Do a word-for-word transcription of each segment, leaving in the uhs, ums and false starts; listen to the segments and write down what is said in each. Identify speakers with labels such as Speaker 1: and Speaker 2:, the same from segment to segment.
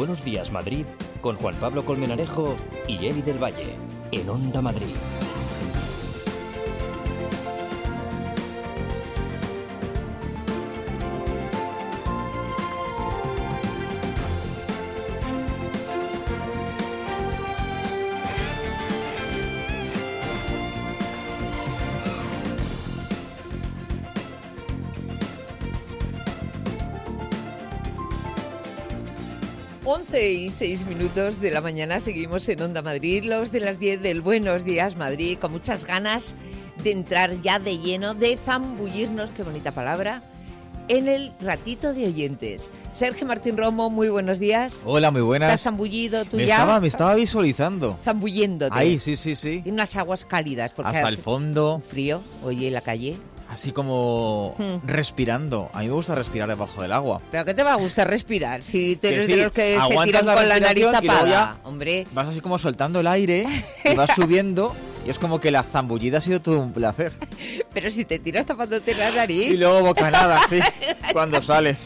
Speaker 1: Buenos Días Madrid con Juan Pablo Colmenarejo y Eli del Valle en Onda Madrid.
Speaker 2: once y seis minutos de la mañana, seguimos en Onda Madrid, los de las diez del Buenos Días Madrid, con muchas ganas de entrar ya de lleno, de zambullirnos, qué bonita palabra, en el ratito de oyentes. Sergio Martín Romo, muy buenos días.
Speaker 3: Hola, muy buenas.
Speaker 2: ¿Estás zambullido tú
Speaker 3: me
Speaker 2: ya?
Speaker 3: Estaba, me estaba visualizando.
Speaker 2: Zambulléndote.
Speaker 3: Ahí, sí, sí, sí.
Speaker 2: En unas aguas cálidas. Porque
Speaker 3: hasta el fondo.
Speaker 2: Un frío, oye, en la calle.
Speaker 3: Así como
Speaker 2: hmm.
Speaker 3: respirando. A mí me gusta respirar debajo del agua.
Speaker 2: ¿Pero qué te va a gustar respirar? Si tú eres
Speaker 3: sí,
Speaker 2: de los que se tiran
Speaker 3: la
Speaker 2: con la nariz tapada,
Speaker 3: ya
Speaker 2: hombre.
Speaker 3: Vas así como soltando el aire y vas subiendo y es como que la zambullida ha sido todo un placer.
Speaker 2: Pero si te tiras tapándote la nariz.
Speaker 3: Y luego bocanada, sí, cuando sales.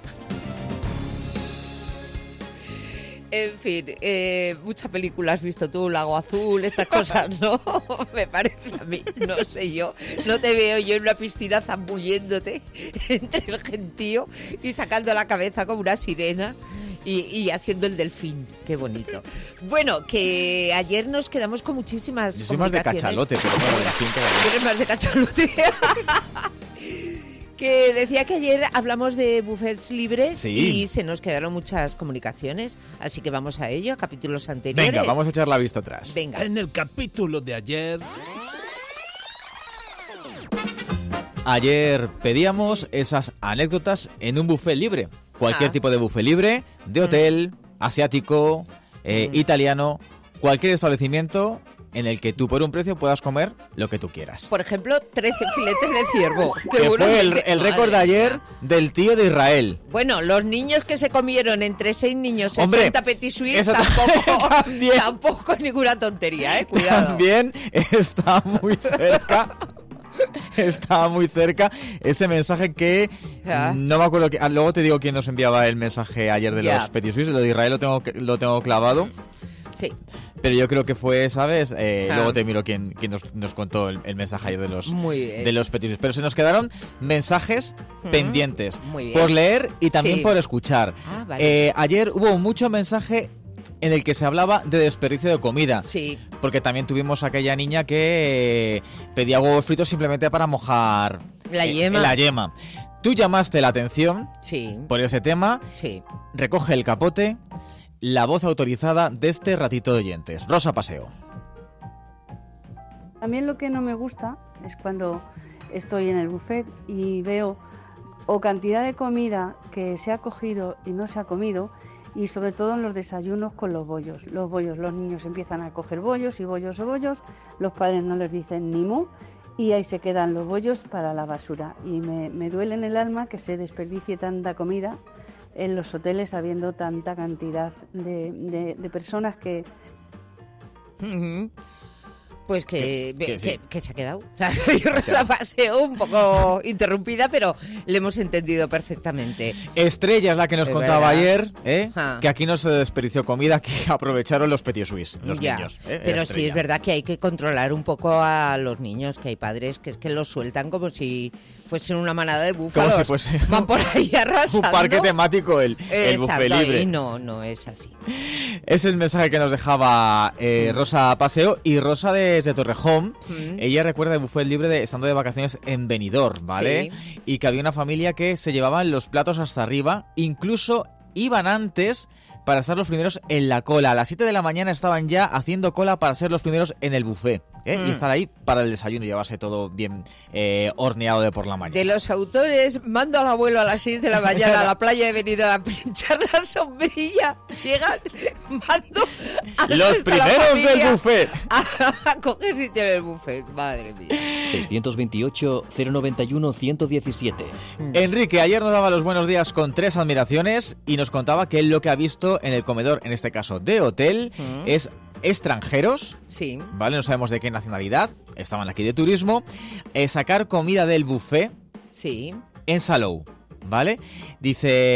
Speaker 2: En fin, eh, muchas películas has visto tú, Lago Azul, estas cosas, ¿no? Me parece a mí, no sé yo. No te veo yo en una piscina zambulléndote entre el gentío y sacando la cabeza como una sirena y, y haciendo el delfín. Qué bonito. Bueno, que ayer nos quedamos con muchísimas
Speaker 3: Yo soy más de cachalote, pero bueno, de delfín todavía.
Speaker 2: ¿Eres más de cachalote? Que decía que ayer hablamos de buffets libres, sí, y se nos quedaron muchas comunicaciones, así que vamos a ello, a capítulos anteriores.
Speaker 3: Venga, vamos a echar la vista atrás.
Speaker 2: Venga.
Speaker 4: En el capítulo de ayer...
Speaker 3: Ayer pedíamos esas anécdotas en un buffet libre. Cualquier ah. tipo de buffet libre, de hotel, mm. asiático, eh, mm. italiano, cualquier establecimiento en el que tú por un precio puedas comer lo que tú quieras.
Speaker 2: Por ejemplo, trece filetes de ciervo.
Speaker 3: Que fue el, el récord de ayer del tío de Israel.
Speaker 2: Bueno, los niños que se comieron entre seis niños,
Speaker 3: Hombre,
Speaker 2: sesenta petit suisse, tampoco, también, tampoco ninguna tontería, eh, cuidado.
Speaker 3: También está muy cerca... Estaba muy cerca ese mensaje que ¿Ya? no me acuerdo que, ah, luego te digo quién nos enviaba el mensaje ayer de ¿Ya? los petit suisse. Lo de Israel lo tengo, lo tengo clavado.
Speaker 2: Sí.
Speaker 3: Pero yo creo que fue, ¿sabes? Eh, ah. Luego te miro quién, quién nos, nos contó el, el mensaje ayer de los, de los petit suisse. Pero se nos quedaron mensajes mm. pendientes por leer y también sí. por escuchar.
Speaker 2: Ah, vale.
Speaker 3: eh, ayer hubo mucho mensaje en el que se hablaba de desperdicio de comida.
Speaker 2: Sí.
Speaker 3: Porque también tuvimos aquella niña que eh, pedía huevos fritos simplemente para mojar
Speaker 2: la yema.
Speaker 3: Eh, la yema. Tú llamaste la atención
Speaker 2: sí.
Speaker 3: por ese tema.
Speaker 2: Sí.
Speaker 3: Recoge el capote. La voz autorizada de este ratito de oyentes. Rosa Paseo.
Speaker 5: A mí lo que no me gusta es cuando estoy en el buffet y veo o cantidad de comida que se ha cogido y no se ha comido, y sobre todo en los desayunos con los bollos. Los bollos, los niños empiezan a coger bollos y bollos y bollos, los padres no les dicen ni mu y ahí se quedan los bollos para la basura. Y me, me duele en el alma que se desperdicie tanta comida en los hoteles habiendo tanta cantidad de, de, de personas que...
Speaker 2: Uh-huh. Pues que,
Speaker 3: que, que,
Speaker 2: que,
Speaker 3: sí.
Speaker 2: que se ha quedado. O sea, yo la paseo un poco interrumpida, pero le hemos entendido perfectamente.
Speaker 3: Estrella es la que nos es contaba verdad. ayer, ¿eh?
Speaker 2: Ah.
Speaker 3: que aquí no se desperdició comida, que aprovecharon los petit suisse, los
Speaker 2: ya.
Speaker 3: niños. ¿eh?
Speaker 2: Pero sí es verdad que hay que controlar un poco a los niños, que hay padres que es que los sueltan como si fuesen una manada de búfalos.
Speaker 3: Como si fuese
Speaker 2: van por ahí arrasando.
Speaker 3: Un parque temático el, el buffet libre.
Speaker 2: Y no, no es así.
Speaker 3: Es el mensaje que nos dejaba eh, mm. Rosa Paseo, y Rosa de de Torrejón. Mm. Ella recuerda el buffet libre de estando de vacaciones en Benidorm, ¿vale?
Speaker 2: Sí.
Speaker 3: Y que había una familia que se llevaban los platos hasta arriba, incluso iban antes para estar los primeros en la cola. A las siete de la mañana estaban ya haciendo cola para ser los primeros en el buffet, ¿eh? Mm. y estar ahí para el desayuno y llevarse todo bien eh, horneado de por la mañana.
Speaker 2: De los autores, mando al abuelo a las seis de la mañana a la playa de Benidorm a pinchar la sombrilla. Llegan, mando a
Speaker 3: los primeros del buffet
Speaker 2: a, a coger sitio en el buffet. Madre mía.
Speaker 1: seiscientos veintiocho, cero noventa y uno, ciento diecisiete.
Speaker 3: Mm. Enrique ayer nos daba los buenos días con tres admiraciones y nos contaba que él lo que ha visto en el comedor, en este caso de hotel, mm. es extranjeros,
Speaker 2: sí,
Speaker 3: ¿vale? No sabemos de qué nacionalidad, estaban aquí de turismo, eh, sacar comida del buffet
Speaker 2: sí.
Speaker 3: en Salou, ¿vale? Dice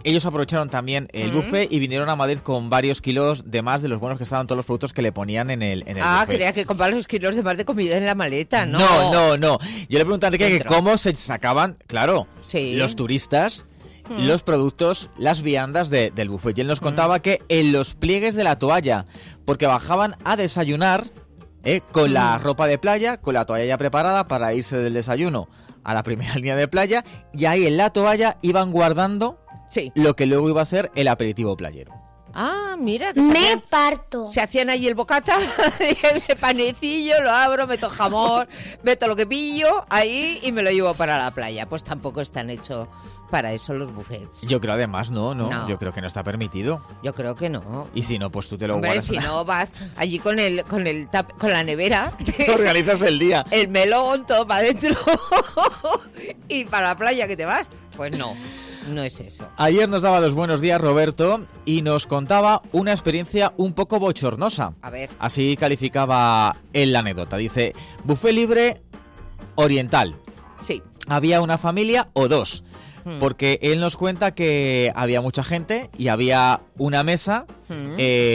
Speaker 3: ellos aprovecharon también el
Speaker 2: Mm.
Speaker 3: buffet y vinieron a Madrid con varios kilos de más de los buenos que estaban todos los productos que le ponían en el, en el
Speaker 2: Ah,
Speaker 3: buffet.
Speaker 2: creía que comprar los kilos de más de comida en la maleta, ¿no?
Speaker 3: No, no, no. Yo le pregunté a Enrique que
Speaker 2: Dentro.
Speaker 3: cómo se sacaban, claro,
Speaker 2: Sí.
Speaker 3: los turistas,
Speaker 2: Mm.
Speaker 3: los productos, las viandas de- del buffet. Y él nos contaba que en los pliegues de la toalla, porque bajaban a desayunar eh, con la
Speaker 2: Mm.
Speaker 3: ropa de playa, con la toalla ya preparada para irse del desayuno a la primera línea de playa, y ahí en la toalla iban guardando
Speaker 2: Sí.
Speaker 3: lo que luego iba a ser el aperitivo playero.
Speaker 2: Ah, mira. Que se
Speaker 6: Me
Speaker 2: hacían-
Speaker 6: parto.
Speaker 2: Se hacían ahí el bocata, el panecillo, lo abro, meto jamón, meto lo que pillo ahí y me lo llevo para la playa. Pues tampoco están hechos para eso los buffets.
Speaker 3: Yo creo además, no, no,
Speaker 2: No.
Speaker 3: yo creo que no está permitido.
Speaker 2: Yo creo que no.
Speaker 3: Y si no, pues tú te lo
Speaker 2: Hombre,
Speaker 3: guardas.
Speaker 2: si no vas allí con el con el tap- con la nevera,
Speaker 3: Te organizas el día.
Speaker 2: el melón todo para adentro y para la playa que te vas. Pues no, no es eso.
Speaker 3: Ayer nos daba los buenos días Roberto y nos contaba una experiencia un poco bochornosa.
Speaker 2: A ver.
Speaker 3: Así calificaba él la anécdota. Dice, buffet libre oriental.
Speaker 2: Sí.
Speaker 3: Había una familia o dos.
Speaker 2: Mm.
Speaker 3: Porque él nos cuenta que había mucha gente y había una mesa
Speaker 2: Mm.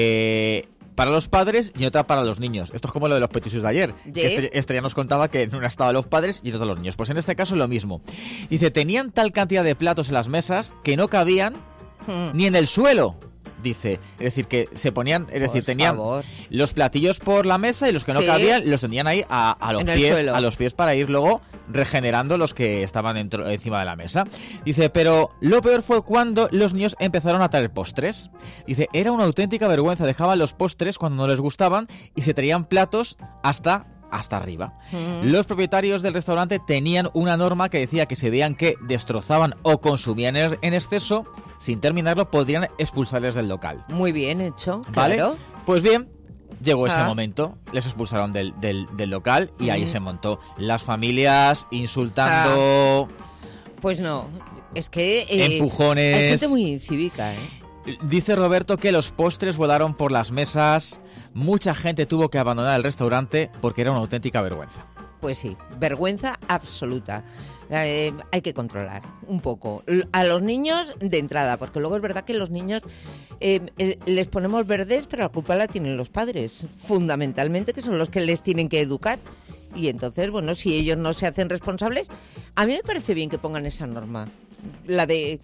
Speaker 3: eh, para los padres y otra para los niños. Esto es como lo de los petisus de ayer.
Speaker 2: ¿De?
Speaker 3: Que Este, Estrella nos contaba que en una estaban los padres y en otra los niños. Pues en este caso lo mismo. Dice, tenían tal cantidad de platos en las mesas que no cabían
Speaker 2: Mm.
Speaker 3: ni en el suelo. Dice, es decir, que se ponían, es decir,
Speaker 2: Por
Speaker 3: tenían
Speaker 2: favor.
Speaker 3: los platillos por la mesa y los que no
Speaker 2: Sí.
Speaker 3: cabían los tenían ahí a, a los
Speaker 2: En el
Speaker 3: pies,
Speaker 2: suelo.
Speaker 3: a los pies para ir luego regenerando los que estaban dentro, encima de la mesa. Dice, pero lo peor fue cuando los niños empezaron a traer postres. Dice, era una auténtica vergüenza, dejaban los postres cuando no les gustaban y se traían platos hasta hasta arriba.
Speaker 2: Mm.
Speaker 3: Los propietarios del restaurante tenían una norma que decía que si veían que destrozaban o consumían en en exceso, sin terminarlo, podrían expulsarles del local.
Speaker 2: Muy bien hecho,
Speaker 3: ¿Vale?
Speaker 2: claro.
Speaker 3: Pues bien, llegó ese
Speaker 2: Ah.
Speaker 3: momento, les expulsaron del, del- del local y ahí
Speaker 2: Mm.
Speaker 3: se montó las familias insultando,
Speaker 2: Pues no, es que eh,
Speaker 3: empujones.
Speaker 2: hay gente muy incívica, ¿eh?
Speaker 3: Dice Roberto que los postres volaron por las mesas, mucha gente tuvo que abandonar el restaurante porque era una auténtica vergüenza.
Speaker 2: Pues sí, vergüenza absoluta. Eh, hay que controlar un poco L- a los niños de entrada, porque luego es verdad que los niños eh, eh, les ponemos verdes, pero la culpa la tienen los padres, fundamentalmente, que son los que les tienen que educar. Y entonces, bueno, si ellos no se hacen responsables, a mí me parece bien que pongan esa norma, la de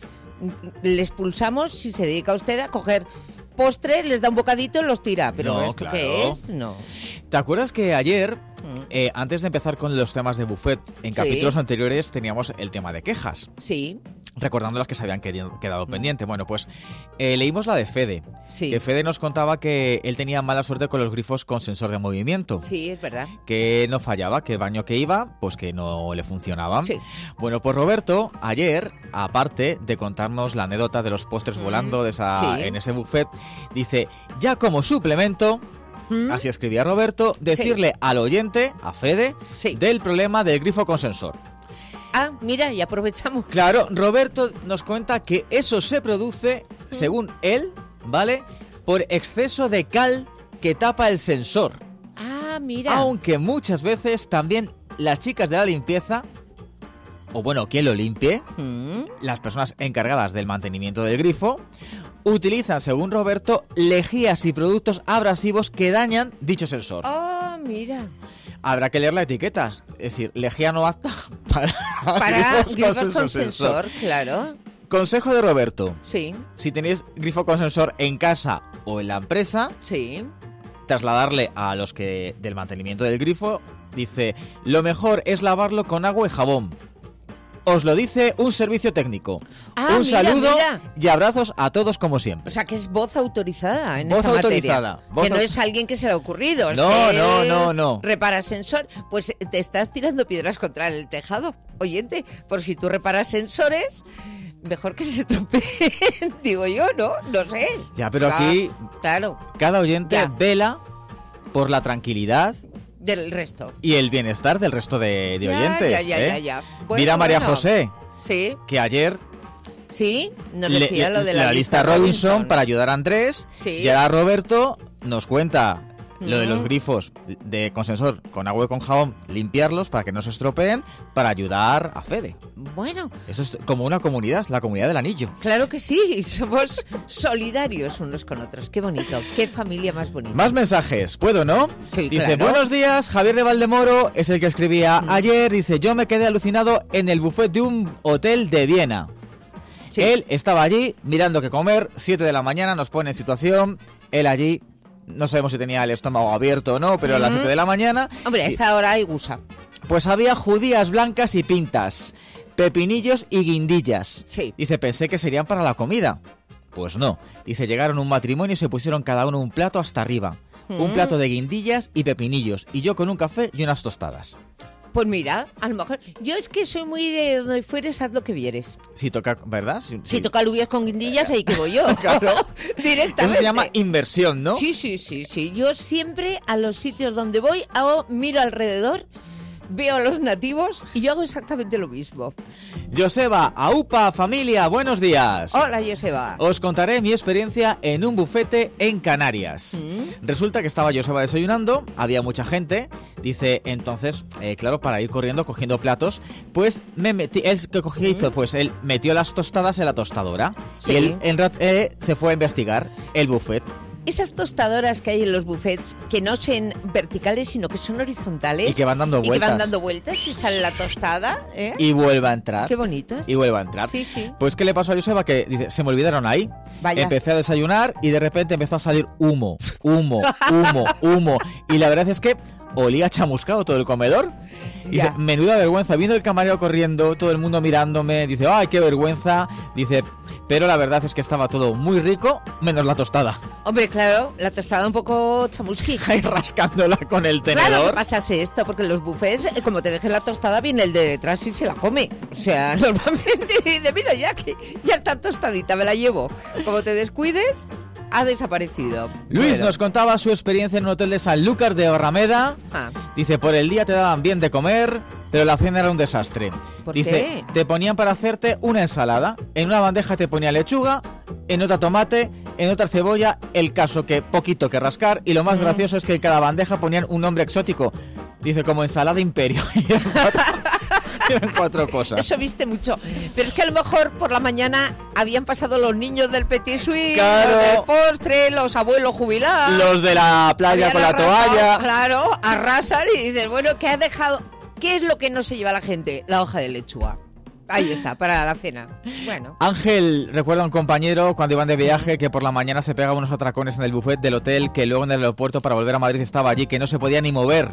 Speaker 2: le expulsamos si se dedica usted a coger postre, les da un bocadito y los tira. Pero
Speaker 3: No,
Speaker 2: ¿esto
Speaker 3: claro.
Speaker 2: qué es? No.
Speaker 3: ¿Te acuerdas que ayer,
Speaker 2: Mm.
Speaker 3: eh, antes de empezar con los temas de buffet, en
Speaker 2: Sí.
Speaker 3: capítulos anteriores teníamos el tema de quejas?
Speaker 2: Sí,
Speaker 3: Recordando las que se habían quedi- quedado pendientes. Bueno, pues eh, leímos la de Fede.
Speaker 2: sí,
Speaker 3: Que Fede nos contaba que él tenía mala suerte con los grifos con sensor de movimiento.
Speaker 2: sí, es verdad.
Speaker 3: Que no fallaba, que el baño que iba, pues que no le funcionaba.
Speaker 2: Sí.
Speaker 3: Bueno, pues Roberto, ayer, aparte de contarnos la anécdota de los postres
Speaker 2: Mm,
Speaker 3: volando de esa,
Speaker 2: sí.
Speaker 3: en ese buffet, dice, ya como suplemento,
Speaker 2: ¿Mm?
Speaker 3: así escribía Roberto, decirle al oyente, a Fede,
Speaker 2: Sí.
Speaker 3: del problema del grifo con sensor.
Speaker 2: Ah, mira, y aprovechamos.
Speaker 3: Claro, Roberto nos cuenta que eso se produce, según él, ¿vale? Por exceso de cal que tapa el sensor.
Speaker 2: Ah, mira.
Speaker 3: Aunque muchas veces también las chicas de la limpieza, o bueno, quien lo limpie,
Speaker 2: Mm,
Speaker 3: las personas encargadas del mantenimiento del grifo, utilizan, según Roberto, lejías y productos abrasivos que dañan dicho sensor.
Speaker 2: Ah, mira.
Speaker 3: Habrá que leer las etiquetas. Es decir, lejía no apta para,
Speaker 2: Para
Speaker 3: grifos
Speaker 2: grifos con
Speaker 3: sensor.
Speaker 2: sensor, claro.
Speaker 3: Consejo de Roberto.
Speaker 2: Sí,
Speaker 3: Si tenéis grifo con sensor en casa o en la empresa,
Speaker 2: sí.
Speaker 3: trasladarle a los que del mantenimiento del grifo, dice, lo mejor es lavarlo con agua y jabón. Os lo dice un servicio técnico.
Speaker 2: Ah,
Speaker 3: un
Speaker 2: mira,
Speaker 3: saludo
Speaker 2: mira.
Speaker 3: y abrazos a todos como siempre.
Speaker 2: O sea, que es voz autorizada en
Speaker 3: Voz
Speaker 2: esta materia.
Speaker 3: autorizada, voz
Speaker 2: que no
Speaker 3: au-
Speaker 2: es alguien que se le ha ocurrido. es
Speaker 3: No,
Speaker 2: que
Speaker 3: no,
Speaker 2: él
Speaker 3: no, no.
Speaker 2: Repara sensor. Pues te estás tirando piedras contra el tejado, oyente. Por si tú reparas sensores, mejor que se estropeen, digo yo, ¿no? No sé.
Speaker 3: Ya, pero
Speaker 2: Claro,
Speaker 3: aquí
Speaker 2: Claro,
Speaker 3: cada oyente
Speaker 2: Ya.
Speaker 3: vela por la tranquilidad
Speaker 2: del resto.
Speaker 3: y el bienestar del resto de, de
Speaker 2: Ya,
Speaker 3: oyentes.
Speaker 2: ya, ya,
Speaker 3: ¿eh?
Speaker 2: ya, ya. Bueno,
Speaker 3: Mira a María
Speaker 2: bueno.
Speaker 3: José,
Speaker 2: Sí,
Speaker 3: que ayer
Speaker 2: sí, nos
Speaker 3: le-
Speaker 2: decía
Speaker 3: le-
Speaker 2: lo de la,
Speaker 3: lista Robinson, para ayudar a Andrés,
Speaker 2: Sí.
Speaker 3: y ahora Roberto nos cuenta Lo de los grifos de con sensor, con agua y con jabón, limpiarlos para que no se estropeen, para ayudar a Fede.
Speaker 2: Bueno,
Speaker 3: Eso es como una comunidad, la comunidad del anillo.
Speaker 2: claro que sí, somos solidarios unos con otros. Qué bonito, qué familia más bonita.
Speaker 3: Más mensajes, ¿puedo, no?
Speaker 2: Sí,
Speaker 3: Dice,
Speaker 2: claro.
Speaker 3: buenos días, Javier de Valdemoro es el que escribía
Speaker 2: Mm.
Speaker 3: ayer. Dice, yo me quedé alucinado en el buffet de un hotel de Viena.
Speaker 2: Sí.
Speaker 3: Él estaba allí mirando qué comer, siete de la mañana, nos pone en situación, él allí, no sabemos si tenía el estómago abierto o no, pero a las
Speaker 2: Ujú.
Speaker 3: siete de la mañana,
Speaker 2: Hombre, a
Speaker 3: y-
Speaker 2: esa hora hay gusa.
Speaker 3: pues había judías blancas y pintas, pepinillos y guindillas.
Speaker 2: Sí.
Speaker 3: Dice, pensé que serían para la comida. Pues no. Dice, llegaron un matrimonio y se pusieron cada uno un plato hasta arriba. Un
Speaker 2: Mm.
Speaker 3: plato de guindillas y pepinillos. Y yo con un café y unas tostadas.
Speaker 2: Pues mira, a lo mejor... Yo es que soy muy de donde fueres, haz lo que vieres.
Speaker 3: Si toca, ¿verdad? Si,
Speaker 2: Si
Speaker 3: si-
Speaker 2: toca alubias con guindillas, ahí que voy yo.
Speaker 3: Claro.
Speaker 2: Directamente.
Speaker 3: Eso se llama inversión, ¿no?
Speaker 2: Sí, sí, sí, sí. Yo siempre a los sitios donde voy hago, miro alrededor, veo a los nativos y yo hago exactamente lo mismo.
Speaker 3: Joseba, aupa, familia, buenos días.
Speaker 2: Hola, Joseba.
Speaker 3: Os contaré mi experiencia en un bufete en Canarias.
Speaker 2: Mm.
Speaker 3: Resulta que estaba Joseba desayunando, había mucha gente. Dice, entonces, eh, claro, para ir corriendo, cogiendo platos, pues me metí, él que cogió, hizo, pues él metió las tostadas en la tostadora.
Speaker 2: Sí.
Speaker 3: Y él en rat- eh, se fue a investigar el buffet.
Speaker 2: Esas tostadoras que hay en los buffets, que no son verticales, sino que son horizontales.
Speaker 3: Y que van dando
Speaker 2: Y que
Speaker 3: vueltas.
Speaker 2: van dando vueltas y sale la tostada, ¿eh?
Speaker 3: Y vuelve a entrar.
Speaker 2: Qué bonitos.
Speaker 3: Y vuelve a entrar.
Speaker 2: Sí, sí.
Speaker 3: Pues, ¿qué le pasó a Joseba? Que dice, se me olvidaron ahí.
Speaker 2: Vaya.
Speaker 3: Empecé a desayunar y de repente empezó a salir humo, humo, humo, humo. Y la verdad es que olía chamuscado todo el comedor. Y
Speaker 2: Ya.
Speaker 3: dice, menuda vergüenza. Viendo el camarero corriendo, todo el mundo mirándome. Dice, ¡ay, qué vergüenza! Dice, pero la verdad es que estaba todo muy rico, menos la tostada.
Speaker 2: Hombre, claro, la tostada un poco chamusqui.
Speaker 3: Ahí rascándola con el
Speaker 2: Claro que
Speaker 3: tenedor.
Speaker 2: pasase esto, porque en los buffets, eh, como te dejes la tostada, viene el de detrás y se la come. O sea, normalmente dice, mira, ya que ya está tostadita, me la llevo. Como te descuides, ha desaparecido.
Speaker 3: Luis
Speaker 2: Bueno.
Speaker 3: nos contaba su experiencia en un hotel de Sanlúcar de Barrameda.
Speaker 2: Ah,
Speaker 3: Dice, por el día te daban bien de comer, pero la cena era un desastre.
Speaker 2: ¿Por
Speaker 3: Dice,
Speaker 2: qué?
Speaker 3: te ponían para hacerte una ensalada. En una bandeja te ponía lechuga, en otra tomate, en otra cebolla, el caso que poquito que rascar. Y lo más
Speaker 2: Mm.
Speaker 3: gracioso es que en cada bandeja ponían un nombre exótico. Dice, como ensalada imperio. Y eran cuatro, eran cuatro cosas.
Speaker 2: eso viste mucho. Pero es que a lo mejor por la mañana habían pasado los niños del petit suite,
Speaker 3: Claro.
Speaker 2: los del postre, los abuelos jubilados.
Speaker 3: Los de la playa
Speaker 2: Habían
Speaker 3: con la
Speaker 2: arrasado,
Speaker 3: toalla.
Speaker 2: Claro, arrasan y dices, bueno, ¿qué ha dejado? ¿Qué es lo que no se lleva la gente? La hoja de lechuga. Ahí está, para la cena. Bueno.
Speaker 3: Ángel recuerda a un compañero cuando iban de viaje que por la mañana se pegaba unos atracones en el buffet del hotel, que luego en el aeropuerto para volver a Madrid estaba allí, que no se podía ni mover.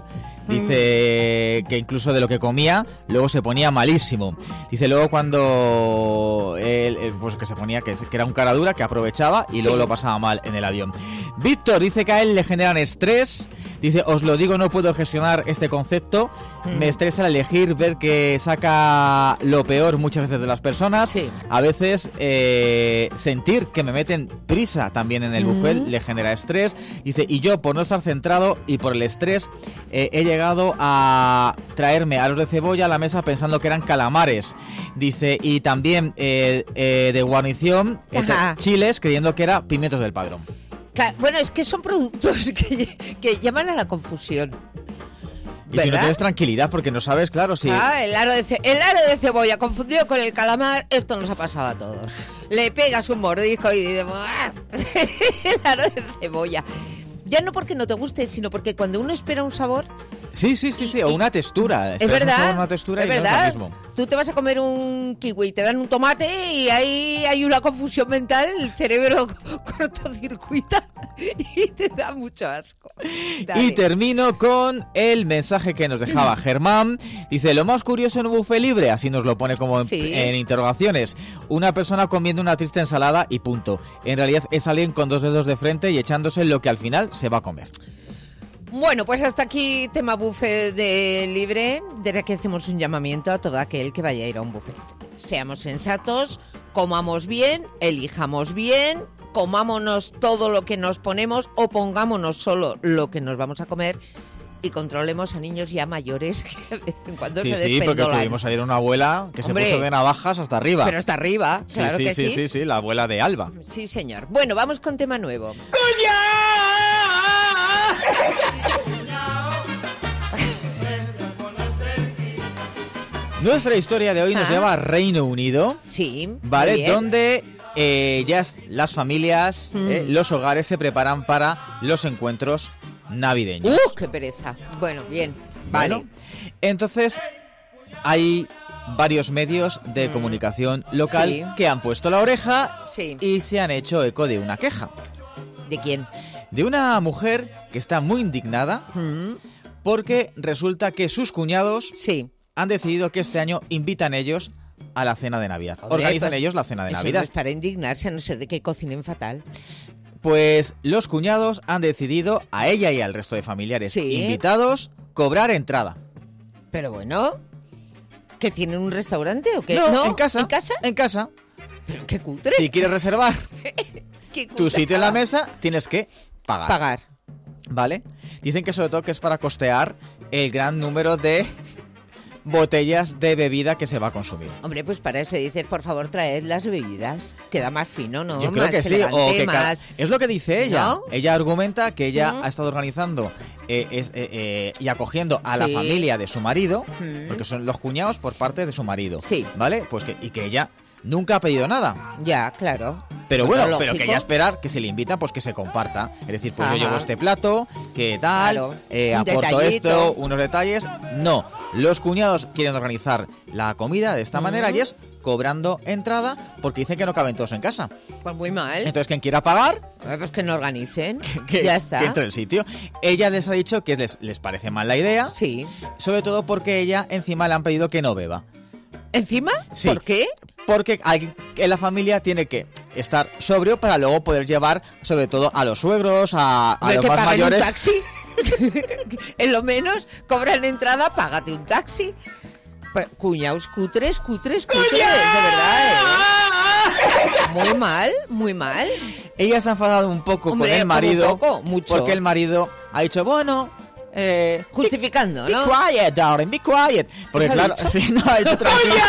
Speaker 3: Dice que incluso de lo que comía, luego se ponía malísimo. Dice luego cuando él, él, pues que se ponía, que, que era un cara dura, que aprovechaba y luego
Speaker 2: Sí.
Speaker 3: lo pasaba mal en el avión. Víctor dice que a él le generan estrés. Dice, os lo digo, no puedo gestionar este concepto. Me estresa el elegir, ver que saca lo peor muchas veces de las personas.
Speaker 2: Sí.
Speaker 3: A veces eh, sentir que me meten prisa también en el buffet
Speaker 2: Mm.
Speaker 3: le genera estrés. Dice, y yo por no estar centrado y por el estrés eh, he llegado a traerme a los de cebolla a la mesa pensando que eran calamares. Dice, y también eh, eh, de guarnición eh,
Speaker 2: Ajá.
Speaker 3: chiles creyendo que era pimientos del Padrón.
Speaker 2: Claro, bueno, es que son productos que, que llaman a la confusión.
Speaker 3: Y si no
Speaker 2: ¿Verdad?
Speaker 3: tienes tranquilidad porque no sabes, claro, si...
Speaker 2: Ah, el aro, de ce- el aro de cebolla confundido con el calamar, esto nos ha pasado a todos. Le pegas un mordisco y dices, ¡ah! El aro de cebolla. Ya no porque no te guste, sino porque cuando uno espera un sabor,
Speaker 3: Sí, sí, sí, sí, o una textura.
Speaker 2: es
Speaker 3: Esperas un sabor,
Speaker 2: verdad,
Speaker 3: una textura
Speaker 2: es
Speaker 3: y no
Speaker 2: verdad.
Speaker 3: es lo mismo.
Speaker 2: Tú te vas a comer un kiwi y te dan un tomate y ahí hay una confusión mental, el cerebro cortocircuita y te da mucho asco. Dale.
Speaker 3: Y termino con el mensaje que nos dejaba Germán. Dice, lo más curioso en un buffet libre, así nos lo pone como en,
Speaker 2: Sí.
Speaker 3: en interrogaciones, una persona comiendo una triste ensalada y punto. En realidad es alguien con dos dedos de frente y echándose lo que al final se va a comer.
Speaker 2: Bueno, pues hasta aquí tema buffet de libre, desde que hacemos un llamamiento a todo aquel que vaya a ir a un buffet. Seamos sensatos, comamos bien, elijamos bien, comámonos todo lo que nos ponemos o pongámonos solo lo que nos vamos a comer y controlemos a niños ya mayores que de vez en cuando
Speaker 3: Sí,
Speaker 2: se
Speaker 3: sí, porque
Speaker 2: despendolan.
Speaker 3: tuvimos ayer una abuela que
Speaker 2: Hombre,
Speaker 3: se puso de navajas hasta arriba.
Speaker 2: Pero hasta arriba,
Speaker 3: Sí,
Speaker 2: claro
Speaker 3: sí,
Speaker 2: que
Speaker 3: sí,
Speaker 2: sí.
Speaker 3: sí, sí, la abuela de Alba.
Speaker 2: Sí, señor. Bueno, vamos con tema nuevo.
Speaker 3: Nuestra historia de hoy nos
Speaker 2: Ah.
Speaker 3: lleva a Reino Unido,
Speaker 2: Sí. muy
Speaker 3: ¿vale?
Speaker 2: bien.
Speaker 3: Donde eh, ya es- las familias,
Speaker 2: Mm.
Speaker 3: eh, los hogares se preparan para los encuentros navideños.
Speaker 2: ¡Uh, qué pereza! Bueno, bien. Vale.
Speaker 3: Bueno, entonces hay varios medios de
Speaker 2: Mm.
Speaker 3: comunicación local
Speaker 2: Sí.
Speaker 3: que han puesto la oreja
Speaker 2: Sí.
Speaker 3: y se han hecho eco de una queja.
Speaker 2: ¿De quién?
Speaker 3: De una mujer que está muy indignada
Speaker 2: Mm,
Speaker 3: porque resulta que sus cuñados
Speaker 2: Sí.
Speaker 3: han decidido que este año invitan ellos a la cena de Navidad.
Speaker 2: Hombre,
Speaker 3: Organizan
Speaker 2: pues,
Speaker 3: ellos la cena de
Speaker 2: eso
Speaker 3: Navidad.
Speaker 2: no es para indignarse, a no ser de que cocinen fatal.
Speaker 3: Pues los cuñados han decidido a ella y al resto de familiares
Speaker 2: Sí.
Speaker 3: invitados cobrar entrada.
Speaker 2: Pero bueno, ¿que tienen un restaurante o qué?
Speaker 3: No, en casa.
Speaker 2: ¿En casa?
Speaker 3: En casa.
Speaker 2: Pero qué cutre.
Speaker 3: Si quieres reservar
Speaker 2: Qué
Speaker 3: tu
Speaker 2: cutre.
Speaker 3: sitio en la mesa, tienes que pagar.
Speaker 2: Pagar.
Speaker 3: ¿Vale? Dicen que sobre todo que es para costear el gran número de botellas de bebida que se va a consumir.
Speaker 2: Hombre, pues para eso dices, por favor, traed las bebidas. Queda más fino, ¿no?
Speaker 3: Yo creo
Speaker 2: Más
Speaker 3: que sí,
Speaker 2: elegante,
Speaker 3: o que ca-
Speaker 2: más...
Speaker 3: es lo que dice ella.
Speaker 2: ¿No?
Speaker 3: Ella argumenta que ella
Speaker 2: Mm.
Speaker 3: ha estado organizando eh, es- eh, eh, y acogiendo a la
Speaker 2: Sí.
Speaker 3: familia de su marido,
Speaker 2: Mm.
Speaker 3: porque son los cuñados por parte de su marido.
Speaker 2: Sí.
Speaker 3: ¿Vale? Pues que, y que ella nunca ha pedido nada.
Speaker 2: Ya, claro.
Speaker 3: Pero
Speaker 2: Bueno,
Speaker 3: bueno, pero
Speaker 2: lógico.
Speaker 3: que ella esperar que si le invitan, pues que se comparta. Es decir, pues
Speaker 2: Ajá.
Speaker 3: yo llevo este plato, ¿qué tal?
Speaker 2: Claro,
Speaker 3: Eh,
Speaker 2: un
Speaker 3: aporto
Speaker 2: detallito.
Speaker 3: esto, unos detalles. No, los cuñados quieren organizar la comida de esta
Speaker 2: Mm.
Speaker 3: manera y es cobrando entrada porque dicen que no caben todos en casa.
Speaker 2: Pues muy mal.
Speaker 3: Entonces, quien quiera pagar,
Speaker 2: Eh, Pues que no organicen.
Speaker 3: que,
Speaker 2: ya está.
Speaker 3: que entre en el sitio. Ella les ha dicho que les, les parece mal la idea,
Speaker 2: Sí.
Speaker 3: sobre todo porque ella encima le han pedido que no beba.
Speaker 2: ¿Encima?
Speaker 3: Sí.
Speaker 2: ¿Por qué?
Speaker 3: Porque hay, que la familia tiene que estar sobrio para luego poder llevar, sobre todo, a los suegros, a, a
Speaker 2: Hombre,
Speaker 3: los
Speaker 2: que
Speaker 3: más
Speaker 2: paguen
Speaker 3: mayores.
Speaker 2: un taxi. En lo menos cobran entrada, págate un taxi. Pues, cuñaos cutres, cutres, cutres, de verdad, ¿eh? Muy mal, muy mal.
Speaker 3: Ella se ha enfadado un poco
Speaker 2: Hombre,
Speaker 3: con el
Speaker 2: como
Speaker 3: marido,
Speaker 2: un poco, mucho.
Speaker 3: porque el marido ha dicho, bueno, eh,
Speaker 2: Justificando,
Speaker 3: be
Speaker 2: ¿no?
Speaker 3: quiet, darling, be quiet. Porque
Speaker 2: ¿Eso ha
Speaker 3: claro,
Speaker 2: dicho?
Speaker 3: sí, no, ha dicho tranquila.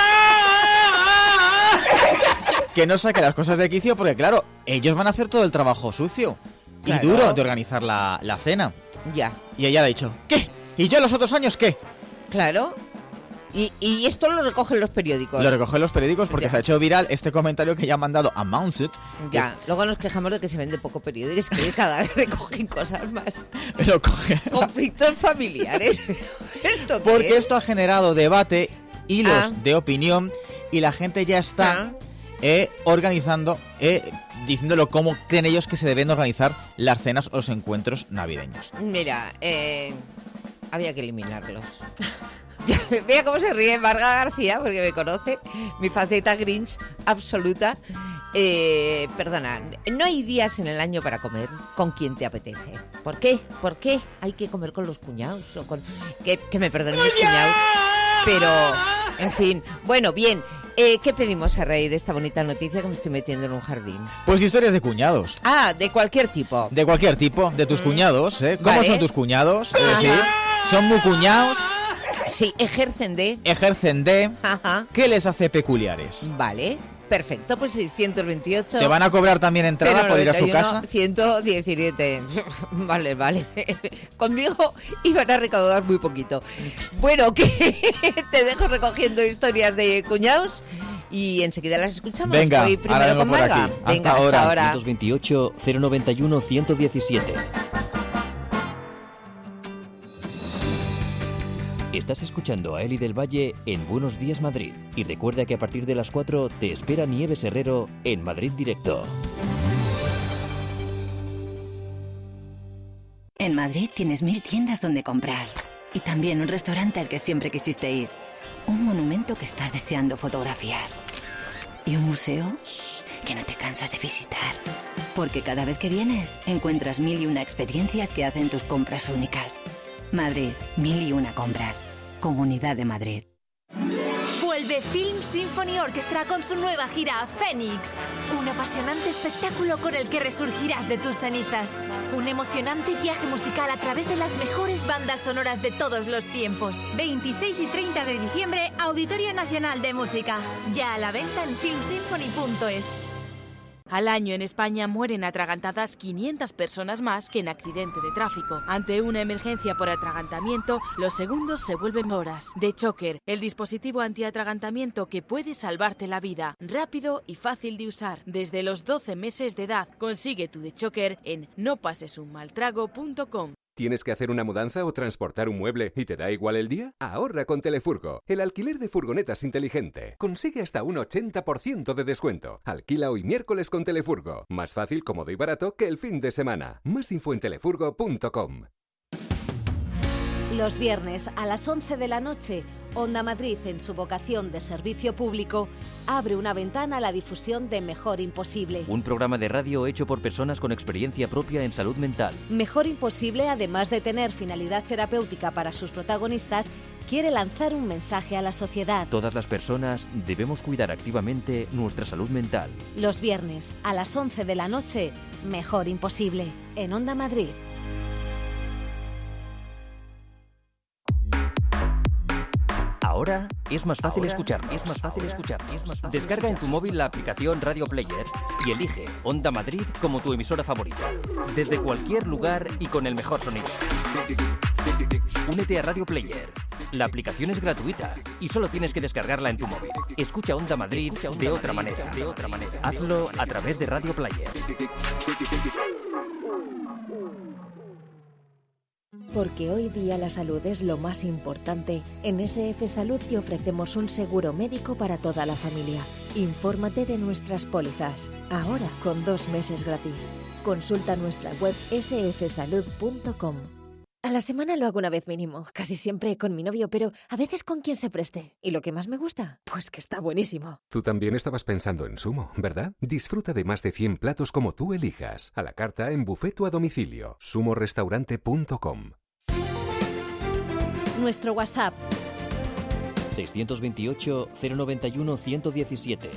Speaker 3: Que no saque las cosas de quicio, porque claro, ellos van a hacer todo el trabajo sucio y
Speaker 2: Claro.
Speaker 3: duro de organizar la, la cena.
Speaker 2: Ya,
Speaker 3: Y ella le ha dicho, ¿qué? ¿Y yo los otros años qué?
Speaker 2: claro. Y, y esto lo recogen los periódicos.
Speaker 3: Lo recogen los periódicos porque
Speaker 2: Ya.
Speaker 3: se ha hecho viral este comentario que ya ha mandado a Mounset. que
Speaker 2: Ya, luego nos quejamos de que se vende poco periódico, es que cada vez recogen cosas más.
Speaker 3: es- lo coge.
Speaker 2: Conflictos familiares. ¿Esto qué
Speaker 3: Porque
Speaker 2: es?
Speaker 3: esto ha generado debate, hilos
Speaker 2: Ah.
Speaker 3: de opinión y la gente ya está
Speaker 2: Ah.
Speaker 3: eh, organizando, eh, diciéndolo cómo creen ellos que se deben organizar las cenas o los encuentros navideños.
Speaker 2: Mira, eh, había que eliminarlos. Mira cómo se ríe Marga García, porque me conoce, mi faceta Grinch absoluta. Eh, perdona, no hay días en el año para comer con quien te apetece. ¿Por qué? ¿Por qué hay que comer con los cuñados? O con... que, que me perdonen mis cuñados. Pero, en fin, bueno, bien. Eh, ¿Qué pedimos a raíz de esta bonita noticia que me estoy metiendo en un jardín?
Speaker 3: Pues historias de cuñados.
Speaker 2: Ah, de cualquier tipo.
Speaker 3: De cualquier tipo, de tus cuñados, ¿eh? ¿Cómo
Speaker 2: Vale.
Speaker 3: son tus cuñados? Es
Speaker 2: Ajá.
Speaker 3: decir, son muy cuñados,
Speaker 2: Sí, ejercen de...
Speaker 3: ejercen de...
Speaker 2: Ajá.
Speaker 3: ¿Qué les hace peculiares?
Speaker 2: Vale, perfecto, pues seiscientos veintiocho.
Speaker 3: ¿Te van a cobrar también entrada por ir a su casa?
Speaker 2: ciento diecisiete. Vale, vale. Conmigo iban a recaudar muy poquito. Bueno, que te dejo recogiendo historias de cuñados y enseguida las escuchamos.
Speaker 3: Venga,
Speaker 2: Voy
Speaker 3: ahora
Speaker 2: primero
Speaker 3: vengo
Speaker 2: con
Speaker 3: por
Speaker 2: Marga.
Speaker 3: aquí. Hasta
Speaker 2: Venga,
Speaker 3: ahora.
Speaker 2: hasta ahora.
Speaker 1: novecientos veintiocho, cero noventa y uno, ciento diecisiete. Estás escuchando a Eli del Valle en Buenos Días Madrid. Y recuerda que a partir de las cuatro te espera Nieves Herrero en Madrid Directo.
Speaker 6: En Madrid tienes mil tiendas donde comprar. Y también un restaurante al que siempre quisiste ir. Un monumento que estás deseando fotografiar. Y un museo que no te cansas de visitar. Porque cada vez que vienes, encuentras mil y una experiencias que hacen tus compras únicas. Madrid, mil y una compras. Comunidad de Madrid.
Speaker 7: Vuelve Film Symphony Orchestra con su nueva gira Fénix. Un apasionante espectáculo con el que resurgirás de tus cenizas. Un emocionante viaje musical a través de las mejores bandas sonoras de todos los tiempos. veintiséis y treinta de diciembre, Auditorio Nacional de Música. Ya a la venta en film symphony punto es.
Speaker 8: Al año en España mueren atragantadas quinientas personas más que en accidente de tráfico. Ante una emergencia por atragantamiento, los segundos se vuelven horas. DeChoker, el dispositivo antiatragantamiento que puede salvarte la vida. Rápido y fácil de usar. Desde los doce meses de edad. Consigue tu DeChoker en no pases un mal trago punto com.
Speaker 9: ¿Tienes que hacer una mudanza o transportar un mueble y te da igual el día? Ahorra con Telefurgo, el alquiler de furgonetas inteligente. Consigue hasta un ochenta por ciento de descuento. Alquila hoy miércoles con Telefurgo. Más fácil, cómodo y barato que el fin de semana. Más info en telefurgo punto com.
Speaker 10: Los viernes a las once de la noche, Onda Madrid, en su vocación de servicio público, abre una ventana a la difusión de Mejor Imposible.
Speaker 1: Un programa de radio hecho por personas con experiencia propia en salud mental.
Speaker 10: Mejor Imposible, además de tener finalidad terapéutica para sus protagonistas, quiere lanzar un mensaje a la sociedad.
Speaker 1: Todas las personas debemos cuidar activamente nuestra salud mental.
Speaker 10: Los viernes a las once de la noche, Mejor Imposible, en Onda Madrid.
Speaker 1: Ahora es más fácil
Speaker 11: Ahora
Speaker 1: escucharnos. Es más fácil escucharnos. Es más fácil Descarga escuchar. en tu móvil la aplicación Radio Player y elige Onda Madrid como tu emisora favorita. Desde cualquier lugar y con el mejor sonido. Únete a Radio Player. La aplicación es gratuita y solo tienes que descargarla en tu móvil. Escucha Onda Madrid, Escucha Onda de, otra Madrid manera. de otra manera. Hazlo a través de Radio Player.
Speaker 12: Porque hoy día la salud es lo más importante, en S F Salud te ofrecemos un seguro médico para toda la familia. Infórmate de nuestras pólizas, ahora con dos meses gratis. Consulta nuestra web ese efe salud punto com. A la semana lo hago una vez mínimo, casi siempre con mi novio, pero a veces con quien se preste. ¿Y lo que más me gusta? Pues que está buenísimo.
Speaker 9: Tú también estabas pensando en Sumo, ¿verdad? Disfruta de más de cien platos como tú elijas, a la carta, en buffet o a domicilio. sumo restaurante punto com.
Speaker 10: Nuestro WhatsApp
Speaker 1: seiscientos veintiocho, cero noventa y uno, ciento diecisiete.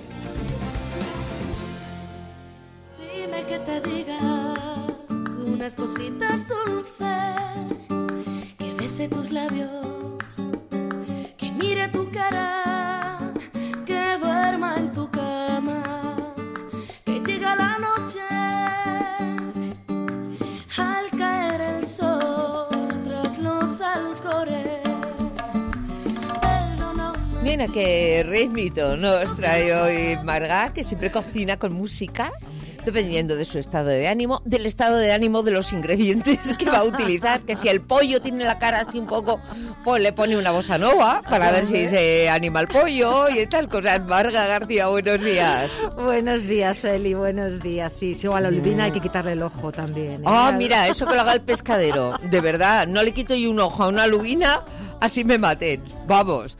Speaker 13: Dime que te diga unas cositas dulces, que bese tus labios, que mire tu cara, que duerma en tu cama, que llega la noche al caer el sol tras los alcores.
Speaker 2: Mira qué ritmito nos trae hoy Marga, que siempre cocina con música, dependiendo de su estado de ánimo, del estado de ánimo de los ingredientes que va a utilizar, que si el pollo tiene la cara así un poco, pues le pone una bossa nova para ver si se anima el pollo y estas cosas. Marga García, buenos días.
Speaker 14: Buenos días, Eli, buenos días. Sí, si o a la olivina hay que quitarle el ojo también. ¿eh?
Speaker 2: Ah, mira, eso que lo haga el pescadero, de verdad, no le quito yo un ojo a una lubina, así me maten, vamos.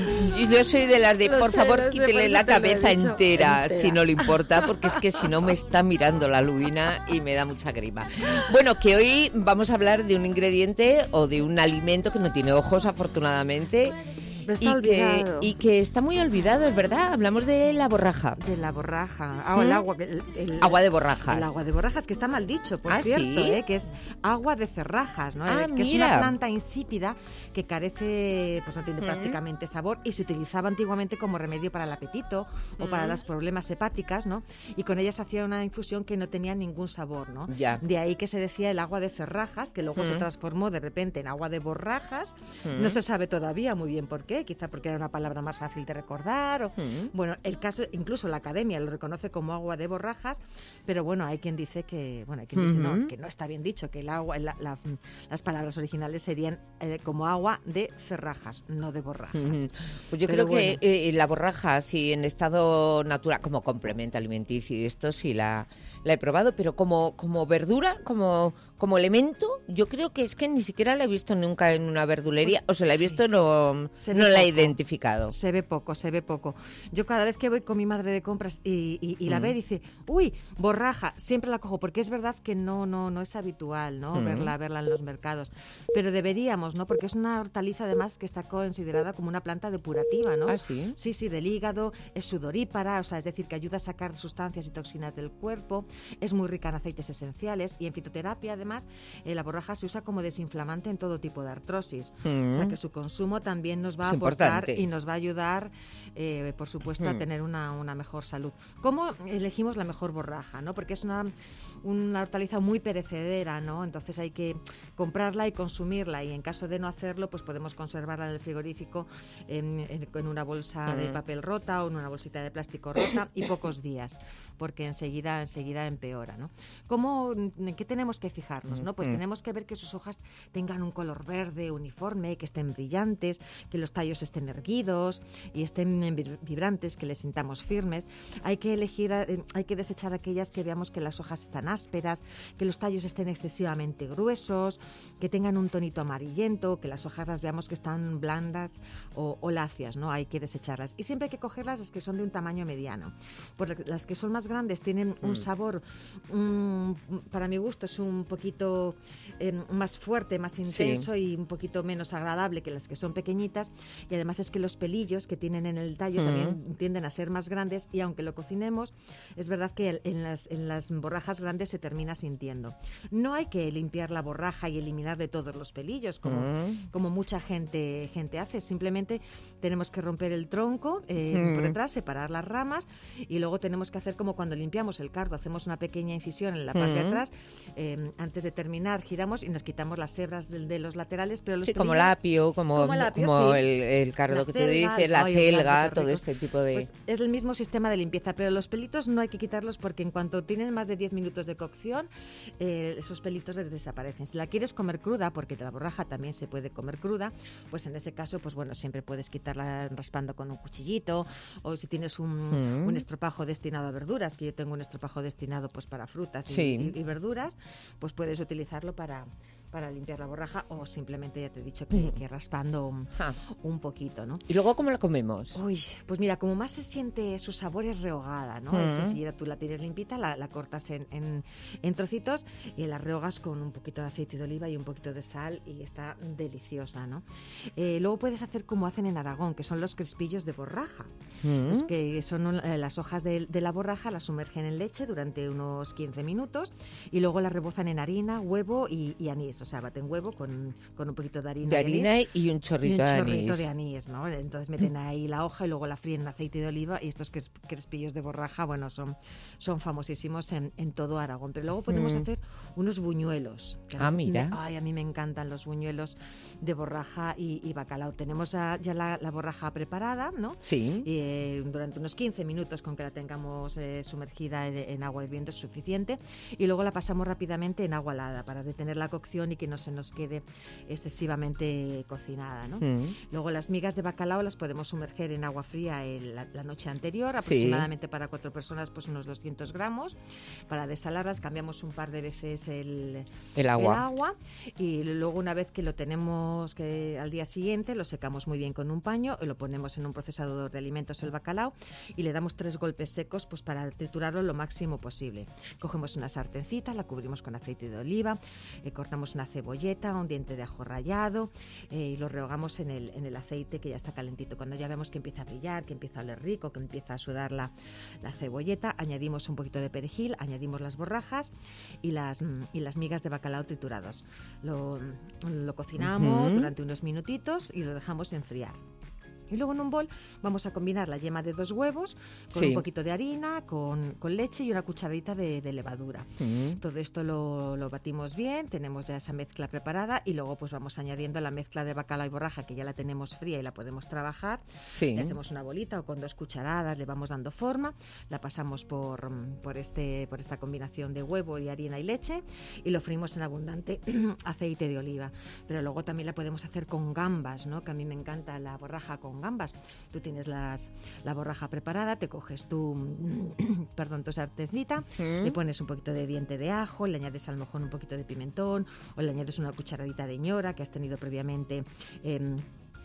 Speaker 2: Yo soy de las de, por favor, quítele la cabeza entera, entera, si no le importa, porque es que si no me está mirando la lubina y me da mucha grima. Bueno, que hoy vamos a hablar de un ingrediente o de un alimento que no tiene ojos, afortunadamente. Y que, y que está muy olvidado, es verdad. Hablamos de la borraja.
Speaker 14: De la borraja. Ah, el agua. El, el,
Speaker 2: agua de borrajas.
Speaker 14: El agua de borrajas, que está mal dicho, por
Speaker 2: ¿Ah,
Speaker 14: cierto,
Speaker 2: sí?
Speaker 14: ¿eh? Que es agua de cerrajas, ¿no?
Speaker 2: Ah,
Speaker 14: que
Speaker 2: mira.
Speaker 14: es una planta insípida que carece, pues no tiene ¿Mm? prácticamente sabor y se utilizaba antiguamente como remedio para el apetito o ¿Mm? para los problemas hepáticas, ¿no? Y con ella se hacía una infusión que no tenía ningún sabor, ¿no?
Speaker 2: Ya.
Speaker 14: De ahí que se decía el agua de cerrajas, que luego ¿Mm? se transformó de repente en agua de borrajas. ¿Mm? No se sabe todavía muy bien por qué, quizá porque era una palabra más fácil de recordar. O, mm. Bueno, el caso, incluso la academia lo reconoce como agua de borrajas, pero bueno, hay quien dice que, bueno, hay quien mm-hmm. dice no, que no está bien dicho, que el agua, la, la, las palabras originales serían eh, como agua de cerrajas, no de borrajas. Mm-hmm.
Speaker 2: Pues yo
Speaker 14: pero
Speaker 2: creo bueno. que eh, la borraja, sí, en estado natural, como complemento alimenticio y esto sí la, la he probado, pero como, como verdura, como, como elemento, yo creo que es que ni siquiera la he visto nunca en una verdulería, pues, o se la he visto, sí. no, no la he identificado.
Speaker 14: Se ve poco, se ve poco. Yo cada vez que voy con mi madre de compras y, y, y la mm. ve, dice, uy, borraja, siempre la cojo, porque es verdad que no no no es habitual, ¿no? Mm. Verla, verla en los mercados. Pero deberíamos, ¿no? Porque es una hortaliza, además, que está considerada como una planta depurativa, ¿no?
Speaker 2: ¿Ah, sí?
Speaker 14: Sí, sí, del hígado, es sudorípara, o sea, es decir, que ayuda a sacar sustancias y toxinas del cuerpo, es muy rica en aceites esenciales y en fitoterapia, además, eh, la borraja borraja se usa como desinflamante en todo tipo de artrosis.
Speaker 2: Mm.
Speaker 14: O sea que su consumo también nos va
Speaker 2: Es
Speaker 14: a aportar
Speaker 2: importante.
Speaker 14: y nos va a ayudar, eh, por supuesto,
Speaker 2: Mm.
Speaker 14: a tener una, una mejor salud. ¿Cómo elegimos la mejor borraja? ¿No? Porque es una, una hortaliza muy perecedera, ¿no? Entonces hay que comprarla y consumirla, y en caso de no hacerlo, pues podemos conservarla en el frigorífico en, en, en una bolsa de
Speaker 2: Mm.
Speaker 14: papel rota o en una bolsita de plástico rota y pocos días, porque enseguida enseguida empeora, ¿no? ¿Cómo, en qué tenemos que fijarnos, no? Pues
Speaker 2: Mm.
Speaker 14: tenemos que ver que sus hojas tengan un color verde uniforme, que estén brillantes, que los tallos estén erguidos y estén vib- vibrantes, que les sintamos firmes. Hay que elegir, eh, hay que desechar aquellas que veamos que las hojas están ásperas, que los tallos estén excesivamente gruesos, que tengan un tonito amarillento, que las hojas las veamos que están blandas o, o lacias, ¿no? Hay que desecharlas. Y siempre hay que cogerlas las que son de un tamaño mediano. Porque las que son más grandes tienen un
Speaker 2: Mm.
Speaker 14: sabor, mm, para mi gusto, es un poquito eh, más fuerte, más intenso y un poquito menos agradable que las que son pequeñitas. Y además es que los pelillos que tienen en el tallo
Speaker 2: Mm.
Speaker 14: también tienden a ser más grandes, y aunque lo cocinemos, es verdad que en las, en las borrajas grandes se termina sintiendo. No hay que limpiar la borraja y eliminar de todos los pelillos, como,
Speaker 2: Mm.
Speaker 14: como mucha gente, gente hace. Simplemente tenemos que romper el tronco eh,
Speaker 2: Mm.
Speaker 14: por detrás, separar las ramas, y luego tenemos que hacer como cuando limpiamos el cardo, hacemos una pequeña incisión en la parte de
Speaker 2: Mm.
Speaker 14: atrás, eh, antes de terminar giramos y nos quitamos las hebras de, de los laterales, pero los
Speaker 2: Sí, como el
Speaker 14: pelillos-
Speaker 2: apio, como,
Speaker 14: como el apio,
Speaker 2: como
Speaker 14: sí.
Speaker 2: el, el cardo
Speaker 14: La
Speaker 2: que tú
Speaker 14: celga,
Speaker 2: dices, la
Speaker 14: ay, el
Speaker 2: celga,
Speaker 14: cardo, qué
Speaker 2: todo
Speaker 14: rico.
Speaker 2: este tipo de...
Speaker 14: Pues es el mismo sistema de limpieza, pero los pelitos no hay que quitarlos, porque en cuanto tienen más de diez minutos de cocción, eh, esos pelitos desaparecen. Si la quieres comer cruda, porque de la borraja también se puede comer cruda, pues en ese caso, pues bueno, siempre puedes quitarla raspando con un cuchillito, o si tienes un,
Speaker 2: Mm.
Speaker 14: un estropajo destinado a verduras, que yo tengo un estropajo destinado pues para frutas y,
Speaker 2: Sí.
Speaker 14: y- y verduras, pues puedes utilizarlo para, para limpiar la borraja, o simplemente, ya te he dicho, que, que raspando un,
Speaker 2: Ja.
Speaker 14: un poquito, ¿no?
Speaker 2: ¿Y luego cómo la comemos?
Speaker 14: Uy, pues mira, como más se siente su sabor es rehogada, ¿no?
Speaker 2: Mm.
Speaker 14: Es decir, tú la tienes limpita, la, la cortas en, en, en trocitos y la rehogas con un poquito de aceite de oliva y un poquito de sal, y está deliciosa, ¿no? Eh, luego puedes hacer como hacen en Aragón, que son los crespillos de borraja.
Speaker 2: Mm.
Speaker 14: Pues que son eh, las hojas de, de la borraja, las sumergen en leche durante unos quince minutos y luego las rebozan en harina, huevo y, y anís. O sea, baten huevo con, con un poquito de harina,
Speaker 2: De
Speaker 14: y
Speaker 2: harina
Speaker 14: anís,
Speaker 2: y un chorrito
Speaker 14: y un
Speaker 2: de
Speaker 14: chorrito
Speaker 2: anís.
Speaker 14: de anís, ¿no? Entonces meten ahí la hoja y luego la fríen en aceite de oliva, y estos cres- crespillos de borraja, bueno, son, son famosísimos en, en todo Aragón. Pero luego podemos
Speaker 2: Mm.
Speaker 14: hacer unos buñuelos. que
Speaker 2: Ah,
Speaker 14: a mí-
Speaker 2: mira.
Speaker 14: Ay, a mí me encantan los buñuelos de borraja y, y bacalao. Tenemos a- ya la, la borraja preparada, ¿no?
Speaker 2: Sí.
Speaker 14: Y, eh, durante unos quince minutos, con que la tengamos eh, sumergida en, en agua hirviendo, es suficiente. Y luego la pasamos rápidamente en agua helada para detener la cocción y que no se nos quede excesivamente cocinada, ¿no?
Speaker 2: Mm.
Speaker 14: Luego las migas de bacalao las podemos sumerger en agua fría el- la, la noche anterior,
Speaker 2: Sí.
Speaker 14: aproximadamente para cuatro personas, pues unos doscientos gramos. Para desalarlas cambiamos un par de veces el,
Speaker 2: El agua.
Speaker 14: el agua, y luego, una vez que lo tenemos que al día siguiente, lo secamos muy bien con un paño, lo ponemos en un procesador de alimentos, el bacalao, y le damos tres golpes secos pues para triturarlo lo máximo posible. Cogemos una sartencita, la cubrimos con aceite de oliva, eh, cortamos una cebolleta, un diente de ajo rallado, eh, y lo rehogamos en el, en el aceite que ya está calentito. Cuando ya vemos que empieza a brillar, que empieza a oler rico, que empieza a sudar la, la cebolleta, añadimos un poquito de perejil, añadimos las borrajas y las, mm, y las migas de bacalao triturados. Lo, lo cocinamos
Speaker 2: Ujú.
Speaker 14: durante unos minutitos y lo dejamos enfriar. Y luego en un bol vamos a combinar la yema de dos huevos con
Speaker 2: Sí.
Speaker 14: un poquito de harina, con, con leche y una cucharadita de, de levadura.
Speaker 2: Mm.
Speaker 14: Todo esto lo, lo batimos bien, tenemos ya esa mezcla preparada, y luego pues vamos añadiendo la mezcla de bacalao y borraja, que ya la tenemos fría y la podemos trabajar.
Speaker 2: Sí.
Speaker 14: Le hacemos una bolita o con dos cucharadas le vamos dando forma, la pasamos por, por, este, por esta combinación de huevo y harina y leche, y lo freímos en abundante aceite de oliva. Pero luego también la podemos hacer con gambas, ¿no? Que a mí me encanta la borraja con gambas. Tú tienes las, la borraja preparada, te coges tu, perdón, tu sartencita,
Speaker 2: Mm.
Speaker 14: le pones un poquito de diente de ajo, le añades a lo mejor un poquito de pimentón, o le añades una cucharadita de ñora que has tenido previamente. em,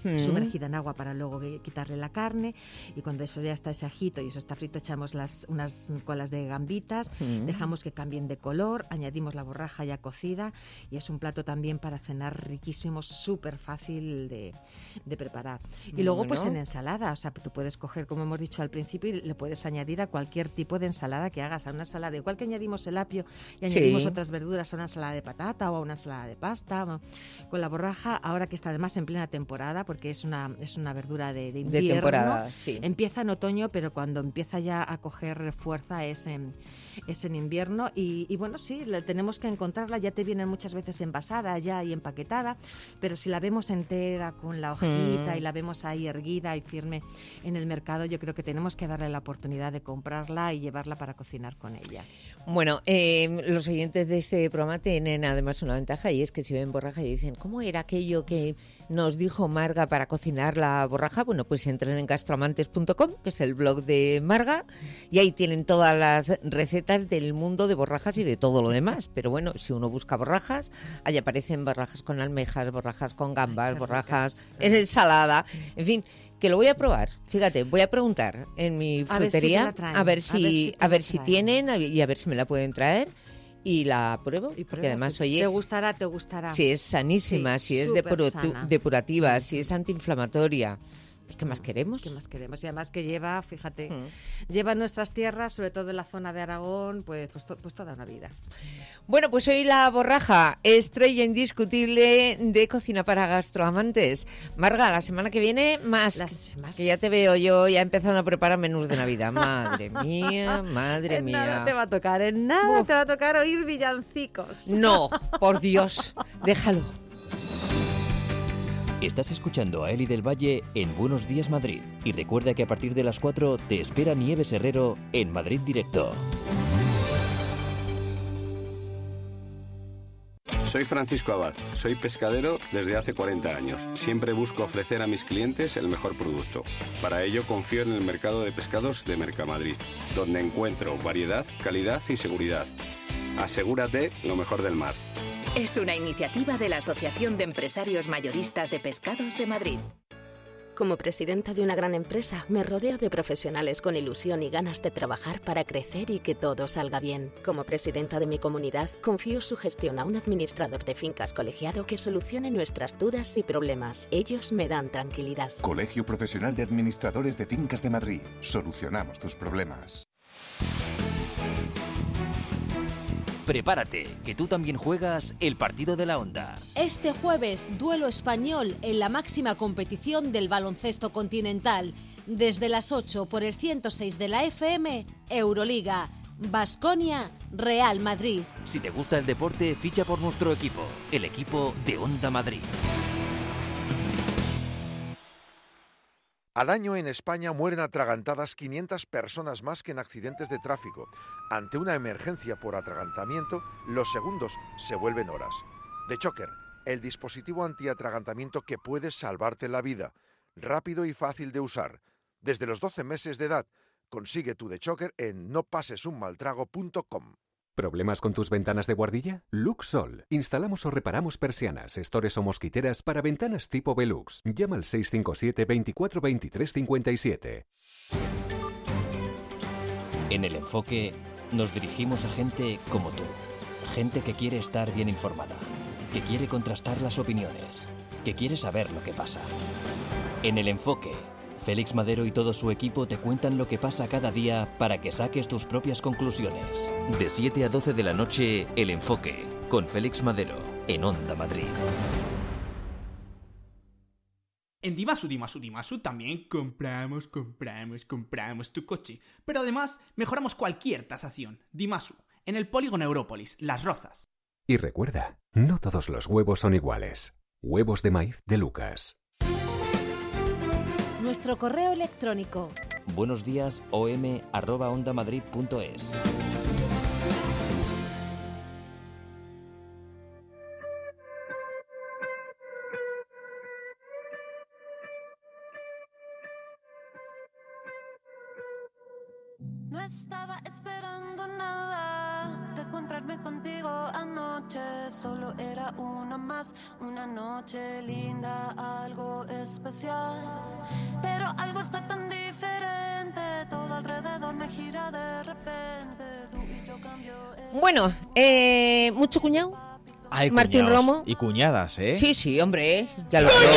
Speaker 14: mm. sumergida en agua para luego quitarle la carne, y cuando eso ya está ese ajito y eso está frito, echamos las, unas colas de gambitas, mm. dejamos que cambien de color, añadimos la borraja ya cocida y es un plato también para cenar riquísimo, súper fácil de, de preparar. Y luego bueno. pues en ensalada, o sea, tú puedes coger, como hemos dicho al principio, y le puedes añadir a cualquier tipo de ensalada que hagas, a una ensalada, igual que añadimos el apio y añadimos sí. otras verduras a una ensalada de patata o a una ensalada de pasta. Con la borraja, ahora que está además en plena temporada, porque es una, es una verdura de, de invierno,
Speaker 2: de temporada, sí.
Speaker 14: empieza en otoño, pero cuando empieza ya a coger fuerza es en, es en invierno y, y bueno, sí, la, tenemos que encontrarla, ya te vienen muchas veces envasada ya y empaquetada, pero si la vemos entera con la hojita mm. y la vemos ahí erguida y firme en el mercado, yo creo que tenemos que darle la oportunidad de comprarla y llevarla para cocinar con ella.
Speaker 2: Bueno, eh, los oyentes de este programa tienen además una ventaja y es que si ven borraja y dicen, ¿cómo era aquello que nos dijo Marga para cocinar la borraja? Bueno, pues entren en gastroamantes punto com, que es el blog de Marga, y ahí tienen todas las recetas del mundo de borrajas y de todo lo demás. Pero bueno, si uno busca borrajas, ahí aparecen borrajas con almejas, borrajas con gambas, borrajas en ensalada, en fin, que lo voy a probar. Fíjate, voy a preguntar en mi frutería a ver si, a ver si, a ver si, a ver si tienen y a ver si me la pueden traer. Y la pruebo, y porque además,
Speaker 14: si
Speaker 2: oye...
Speaker 14: Te gustará, te gustará.
Speaker 2: Si es sanísima,
Speaker 14: sí,
Speaker 2: si es depuratu- depurativa, si es antiinflamatoria... Pues, ¿qué más queremos?
Speaker 14: ¿Qué más queremos? Y además que lleva, fíjate, mm. lleva nuestras tierras, sobre todo en la zona de Aragón, pues, pues, to- pues toda una vida.
Speaker 2: Bueno, pues hoy la borraja, estrella indiscutible de Cocina para Gastroamantes. Marga, la semana que viene más,
Speaker 14: Las, más...
Speaker 2: que ya te veo yo ya empezando a preparar menús de Navidad. Madre mía, madre
Speaker 14: en
Speaker 2: mía.
Speaker 14: Nada te va a tocar, en nada Uf. te va a tocar oír villancicos.
Speaker 2: No, por Dios, déjalo.
Speaker 1: Estás escuchando a Eli del Valle en Buenos Días Madrid. Y recuerda que a partir de las cuatro te espera Nieves Herrero en Madrid Directo.
Speaker 11: Soy Francisco Abad, soy pescadero desde hace cuarenta años. Siempre busco ofrecer a mis clientes el mejor producto. Para ello confío en el mercado de pescados de Mercamadrid, donde encuentro variedad, calidad y seguridad. Asegúrate lo mejor del mar.
Speaker 6: Es una iniciativa de la Asociación de Empresarios Mayoristas de Pescados de Madrid. Como presidenta de una gran empresa, me rodeo de profesionales con ilusión y ganas de trabajar para crecer y que todo salga bien. Como presidenta de mi comunidad, confío su gestión a un administrador de fincas colegiado que solucione nuestras dudas y problemas. Ellos me dan tranquilidad.
Speaker 15: Colegio Profesional de Administradores de Fincas de Madrid. Solucionamos tus problemas.
Speaker 1: Prepárate, que tú también juegas el partido de la Onda.
Speaker 10: Este jueves, duelo español en la máxima competición del baloncesto continental. Desde las ocho por el ciento seis de la F M, Euroliga. Baskonia, Real Madrid.
Speaker 1: Si te gusta el deporte, ficha por nuestro equipo, el equipo de Onda Madrid.
Speaker 16: Al año en España mueren atragantadas quinientas personas más que en accidentes de tráfico. Ante una emergencia por atragantamiento, los segundos se vuelven horas. The Choker, el dispositivo antiatragantamiento que puede salvarte la vida. Rápido y fácil de usar. Desde los doce meses de edad, consigue tu The Choker en no pases un mal trago punto com.
Speaker 9: ¿Problemas con tus ventanas de guardilla? Luxol. Instalamos o reparamos persianas, estores o mosquiteras para ventanas tipo Velux. Llama al seis cinco siete, veinticuatro, veintitrés, cincuenta y siete.
Speaker 1: En El Enfoque nos dirigimos a gente como tú. Gente que quiere estar bien informada, que quiere contrastar las opiniones, que quiere saber lo que pasa. En El Enfoque, Félix Madero y todo su equipo te cuentan lo que pasa cada día para que saques tus propias conclusiones. De siete a doce de la noche, El Enfoque, con Félix Madero, en Onda Madrid.
Speaker 17: En Dimasu, Dimasu, Dimasu también compramos, compramos, compramos tu coche. Pero además, mejoramos cualquier tasación. Dimasu, en el polígono Európolis, Las Rozas.
Speaker 9: Y recuerda, no todos los huevos son iguales. Huevos de maíz de Lucas.
Speaker 10: Nuestro correo electrónico.
Speaker 1: Buenos días, om arroba ondamadrid punto es.
Speaker 13: No estaba esperando nada, te encontrarme contigo anoche. Solo era una más, una noche linda, algo especial. Pero algo está tan diferente, todo alrededor me gira de repente. Tú y yo cambio.
Speaker 2: Bueno, eh, ¿mucho cuñado?
Speaker 3: Hay
Speaker 2: Martín
Speaker 3: cuñados
Speaker 2: Romo.
Speaker 3: y cuñadas, ¿eh?
Speaker 2: Sí, sí, hombre, ya lo veo.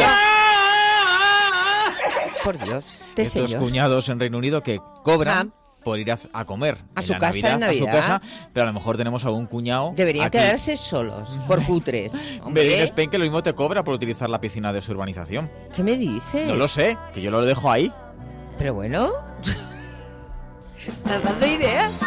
Speaker 2: Por Dios, te
Speaker 3: Estos
Speaker 2: señor.
Speaker 3: cuñados en Reino Unido que cobran
Speaker 2: Ah.
Speaker 3: por ir a, a comer
Speaker 2: A
Speaker 3: en
Speaker 2: su
Speaker 3: la
Speaker 2: casa
Speaker 3: Navidad,
Speaker 2: en
Speaker 3: a su
Speaker 2: Navidad.
Speaker 3: casa, pero a lo mejor tenemos algún cuñado.
Speaker 2: Deberían
Speaker 3: aquí.
Speaker 2: quedarse solos, por cutres.
Speaker 3: Belén
Speaker 2: Hombre,
Speaker 3: Spain, que lo mismo te cobra por utilizar la piscina de su urbanización.
Speaker 2: ¿qué me dices?
Speaker 3: No lo sé, que yo lo dejo ahí.
Speaker 2: Pero bueno, ¿estás dando ideas?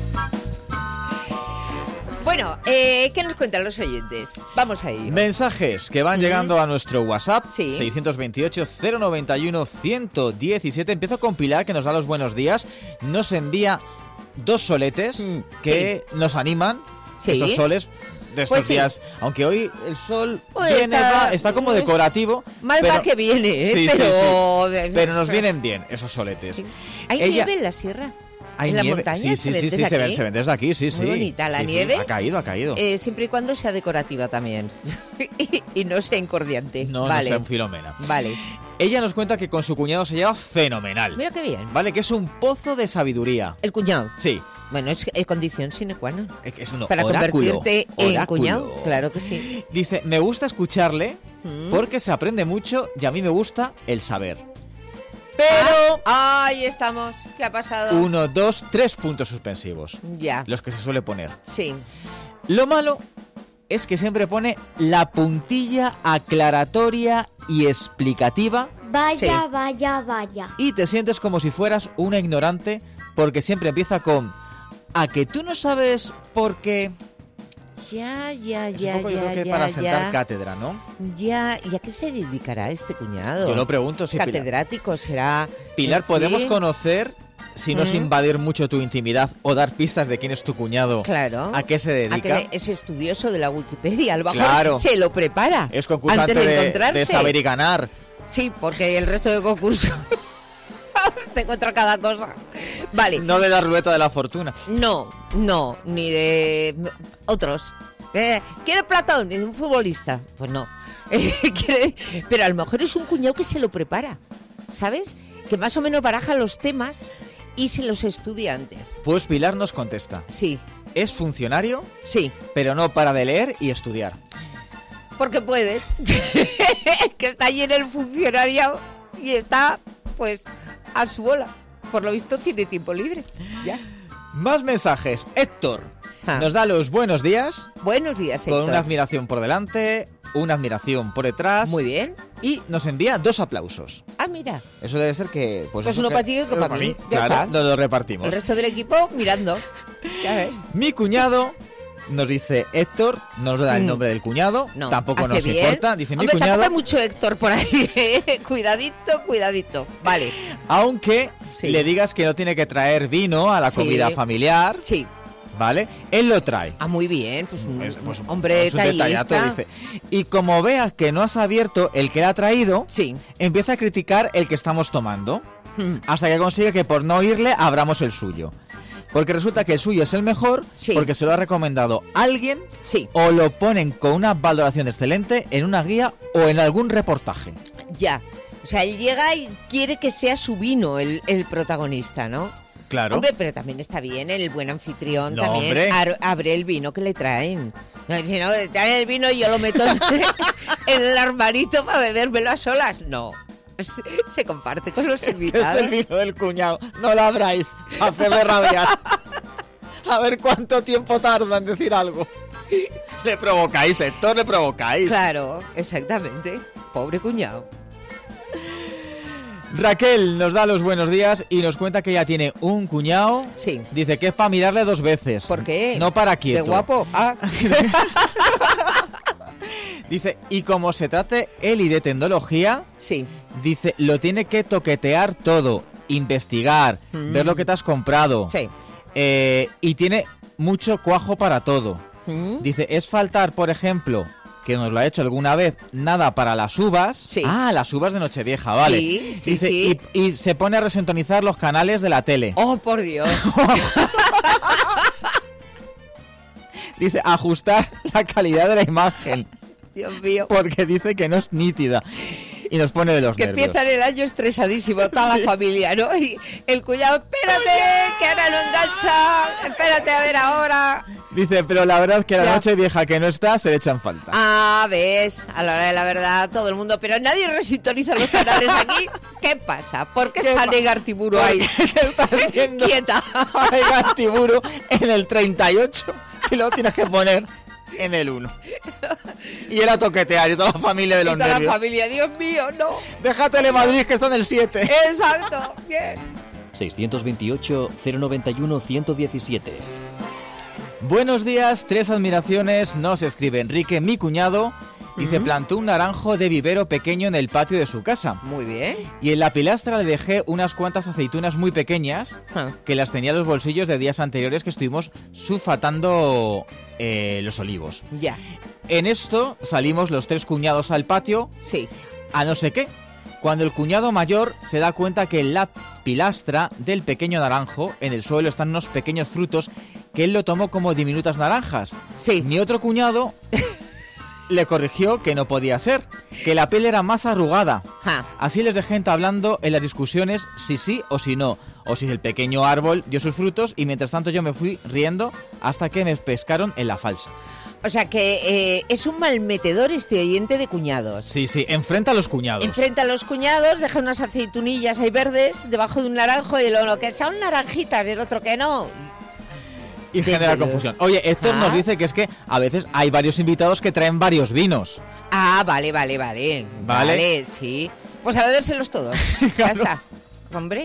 Speaker 2: Bueno, eh, ¿qué nos cuentan los oyentes? Vamos a ir.
Speaker 3: Mensajes que van llegando a nuestro WhatsApp,
Speaker 2: Sí.
Speaker 3: seiscientos veintiocho, cero noventa y uno, ciento diecisiete. Empiezo con Pilar, que nos da los buenos días. Nos envía dos soletes que nos animan,
Speaker 2: Sí.
Speaker 3: estos soles de estos
Speaker 2: Pues sí.
Speaker 3: días. Aunque hoy el sol
Speaker 2: Pues
Speaker 3: viene,
Speaker 2: está-
Speaker 3: va, está como decorativo.
Speaker 2: Mal
Speaker 3: pero-
Speaker 2: va que viene, ¿eh?
Speaker 3: Sí, sí,
Speaker 2: pero...
Speaker 3: sí. Pero nos vienen bien esos soletes.
Speaker 2: ¿Hay
Speaker 3: Ella-
Speaker 2: nieve en la sierra?
Speaker 3: Hay
Speaker 2: ¿En la
Speaker 3: nieve.
Speaker 2: montaña?
Speaker 3: Sí,
Speaker 2: ¿Se
Speaker 3: sí,
Speaker 2: ven
Speaker 3: sí, sí,
Speaker 2: desde
Speaker 3: se ven,
Speaker 2: aquí?
Speaker 3: se ven desde aquí, sí, sí.
Speaker 2: Muy bonita. ¿La
Speaker 3: Sí, sí,
Speaker 2: nieve?
Speaker 3: ha caído, ha caído.
Speaker 2: Eh, siempre y cuando sea decorativa también. y, y no sea incordiante.
Speaker 3: no,
Speaker 2: vale.
Speaker 3: no sea un Filomena.
Speaker 2: Vale.
Speaker 3: Ella nos cuenta que con su cuñado se lleva fenomenal.
Speaker 2: Mira qué bien.
Speaker 3: Vale, que es un pozo de sabiduría.
Speaker 2: El cuñado.
Speaker 3: Sí.
Speaker 2: Bueno, es, es condición sine qua non.
Speaker 3: Es que es un
Speaker 2: Para
Speaker 3: oráculo,
Speaker 2: convertirte en
Speaker 3: oráculo.
Speaker 2: cuñado. Claro que sí.
Speaker 3: Dice, me gusta escucharle
Speaker 2: Mm.
Speaker 3: porque se aprende mucho y a mí me gusta el saber. Pero...
Speaker 2: Ah, ahí estamos. ¿Qué ha pasado?
Speaker 3: Uno, dos, tres puntos suspensivos.
Speaker 2: Ya.
Speaker 3: Los que se suele poner.
Speaker 2: Sí.
Speaker 3: Lo malo es que siempre pone la puntilla aclaratoria y explicativa
Speaker 18: Vaya, vaya, vaya.
Speaker 3: y te sientes como si fueras una ignorante porque siempre empieza con ¿a que tú no sabes por qué?
Speaker 2: Ya, ya,
Speaker 3: Es
Speaker 2: ya,
Speaker 3: un poco, yo
Speaker 2: ya,
Speaker 3: creo que
Speaker 2: ya,
Speaker 3: para
Speaker 2: ya.
Speaker 3: sentar cátedra, ¿no?
Speaker 2: Ya, ¿y a qué se dedicará este cuñado?
Speaker 3: Yo lo pregunto, sí, Pilar.
Speaker 2: Catedrático será.
Speaker 3: Pilar,
Speaker 2: en
Speaker 3: ¿podemos
Speaker 2: fin.
Speaker 3: conocer, si no es
Speaker 2: Mm.
Speaker 3: invadir mucho tu intimidad o dar pistas de quién es tu cuñado,
Speaker 2: Claro.
Speaker 3: a qué se
Speaker 2: A
Speaker 3: dedica?
Speaker 2: que es estudioso de la Wikipedia, a lo mejor
Speaker 3: Claro.
Speaker 2: se lo prepara.
Speaker 3: Es concursante
Speaker 2: antes de,
Speaker 3: de,
Speaker 2: encontrarse.
Speaker 3: de saber y ganar.
Speaker 2: Sí, porque el resto de concursos te encuentra cada cosa. Vale.
Speaker 3: No de la ruleta de la fortuna.
Speaker 2: No, no, ni de otros. Eh, ¿Quiere Platón? ¿De un futbolista? Pues no. Eh, ¿quiere- Pero a lo mejor es un cuñado que se lo prepara, ¿sabes? Que más o menos baraja los temas y se los estudia antes.
Speaker 3: Pues Pilar nos contesta.
Speaker 2: Sí.
Speaker 3: Es funcionario,
Speaker 2: sí,
Speaker 3: pero no para de leer y estudiar.
Speaker 2: Porque puede. Que está allí en el funcionariado y está, pues, a su bola. Por lo visto tiene tiempo libre. Ya.
Speaker 3: Más mensajes. Héctor
Speaker 2: Ah.
Speaker 3: nos da los buenos días.
Speaker 2: Buenos días,
Speaker 3: Con
Speaker 2: Héctor.
Speaker 3: una admiración por delante, una admiración por detrás.
Speaker 2: Muy bien.
Speaker 3: Y nos envía dos aplausos.
Speaker 2: Ah, mira.
Speaker 3: Eso debe ser que... Pues,
Speaker 2: Pues
Speaker 3: eso
Speaker 2: uno
Speaker 3: que-
Speaker 2: para ti y otro
Speaker 3: uno
Speaker 2: para mí. Ya
Speaker 3: Claro,
Speaker 2: está.
Speaker 3: nos lo repartimos.
Speaker 2: El resto del equipo mirando. Ya ves.
Speaker 3: Mi cuñado, nos dice Héctor, no nos da el
Speaker 2: Mm.
Speaker 3: nombre del cuñado,
Speaker 2: No,
Speaker 3: tampoco
Speaker 2: hace
Speaker 3: nos
Speaker 2: bien.
Speaker 3: importa. Dice mi
Speaker 2: Hombre,
Speaker 3: cuñado,
Speaker 2: tampoco hay mucho Héctor por ahí. ¿eh? Cuidadito, cuidadito. Vale.
Speaker 3: aunque
Speaker 2: Sí.
Speaker 3: le digas que no tiene que traer vino a la
Speaker 2: Sí.
Speaker 3: comida familiar,
Speaker 2: Sí.
Speaker 3: ¿vale? Él lo trae.
Speaker 2: Ah, muy bien. Pues un
Speaker 3: Es, pues,
Speaker 2: hombre
Speaker 3: es un detallazo,
Speaker 2: detallista.
Speaker 3: dice. Y como veas que no has abierto el que le ha traído,
Speaker 2: sí.
Speaker 3: empieza a criticar el que estamos tomando,
Speaker 2: Hmm.
Speaker 3: hasta que consigue que por no oírle abramos el suyo. Porque resulta que el suyo es el mejor,
Speaker 2: Sí.
Speaker 3: porque se lo ha recomendado alguien,
Speaker 2: Sí.
Speaker 3: o lo ponen con una valoración excelente en una guía o en algún reportaje.
Speaker 2: Ya. O sea, él llega y quiere que sea su vino el, el protagonista, ¿no?
Speaker 3: Claro.
Speaker 2: Hombre, pero también está bien el buen anfitrión,
Speaker 3: No,
Speaker 2: también
Speaker 3: hombre.
Speaker 2: ar- abre el vino que le traen. No, si no, traen el vino y yo lo meto en el armarito para bebérmelo a solas. No, se, se comparte con los
Speaker 3: Es
Speaker 2: invitados.
Speaker 3: el vino del cuñado, no lo abráis, hacerle rabiar. A ver cuánto tiempo tarda en decir algo. Le provocáis, Héctor, le provocáis.
Speaker 2: Claro, exactamente. Pobre cuñado.
Speaker 3: Raquel nos da los buenos días y nos cuenta que ella tiene un cuñado.
Speaker 2: Sí.
Speaker 3: Dice que es para mirarle dos veces.
Speaker 2: ¿Por qué?
Speaker 3: No para quieto.
Speaker 2: De guapo. Ah.
Speaker 3: Dice, y como se trate él y de tecnología,
Speaker 2: sí.
Speaker 3: Dice, lo tiene que toquetear todo, investigar,
Speaker 2: Mm.
Speaker 3: ver lo que te has comprado.
Speaker 2: Sí.
Speaker 3: Eh, y tiene mucho cuajo para todo.
Speaker 2: Mm.
Speaker 3: Dice, es faltar, por ejemplo, que nos lo ha hecho alguna vez, nada para las uvas.
Speaker 2: Sí.
Speaker 3: Ah, las uvas de Nochevieja, vale.
Speaker 2: Sí, sí,
Speaker 3: Dice,
Speaker 2: sí.
Speaker 3: Y, y se pone a resintonizar los canales de la tele.
Speaker 2: Oh, por Dios.
Speaker 3: dice ajustar la calidad de la imagen.
Speaker 2: Dios mío.
Speaker 3: Porque dice que no es nítida. Y nos pone de los
Speaker 2: que
Speaker 3: nervios.
Speaker 2: empiezan el año estresadísimo, toda la familia, ¿no? Y el cuñado, espérate, que ahora no engancha, espérate a ver ahora.
Speaker 3: Dice, pero la verdad que la
Speaker 2: Ya.
Speaker 3: noche vieja que no está, se le echan falta.
Speaker 2: Ah, ves, a la hora de la verdad, todo el mundo, pero nadie resintoniza los canales aquí. ¿Qué pasa? ¿Por qué,
Speaker 3: ¿Qué
Speaker 2: está
Speaker 3: pa-
Speaker 2: Negartiburo ahí?
Speaker 3: ¿Qué estás viendo?
Speaker 2: Quieta.
Speaker 3: Hay Gartiburu en el treinta y ocho, si lo tienes que poner en el uno. Y él a toquetear y toda la familia de los
Speaker 2: Y toda
Speaker 3: nervios.
Speaker 2: la familia, Dios mío, no.
Speaker 3: Deja Telemadrid que está en el siete.
Speaker 2: Exacto, bien.
Speaker 1: seiscientos veintiocho, cero noventa y uno, ciento diecisiete.
Speaker 3: Buenos días, tres admiraciones, nos escribe Enrique, mi cuñado. Dice,
Speaker 2: Ujú.
Speaker 3: plantó un naranjo de vivero pequeño en el patio de su casa.
Speaker 2: Muy bien.
Speaker 3: Y en la pilastra le dejé unas cuantas aceitunas muy pequeñas
Speaker 2: Ah.
Speaker 3: que las tenía en los bolsillos de días anteriores que estuvimos sulfatando eh, los olivos.
Speaker 2: Ya.
Speaker 3: En esto salimos los tres cuñados al patio
Speaker 2: Sí.
Speaker 3: a no sé qué. Cuando el cuñado mayor se da cuenta que en la pilastra del pequeño naranjo, en el suelo están unos pequeños frutos que él lo tomó como diminutas naranjas.
Speaker 2: Sí.
Speaker 3: Mi otro cuñado le corrigió que no podía ser, que la piel era más arrugada.
Speaker 2: Ja.
Speaker 3: Así les dejé entablando en las discusiones si sí o si no, o si el pequeño árbol dio sus frutos y mientras tanto yo me fui riendo hasta que me pescaron en la falsa.
Speaker 2: O sea que eh, es un malmetedor este oyente de cuñados.
Speaker 3: Sí, sí, enfrenta a los cuñados.
Speaker 2: Enfrenta a los cuñados, deja unas aceitunillas ahí verdes debajo de un naranjo y lo, lo que son naranjitas y el otro que no.
Speaker 3: Y genera
Speaker 2: Déjelo.
Speaker 3: confusión. Oye, Héctor
Speaker 2: Ah.
Speaker 3: nos dice que es que a veces hay varios invitados que traen varios vinos.
Speaker 2: Ah, vale, vale, vale.
Speaker 3: Vale.
Speaker 2: Vale, sí. Pues a bebérselos todos. Ya está. Hombre.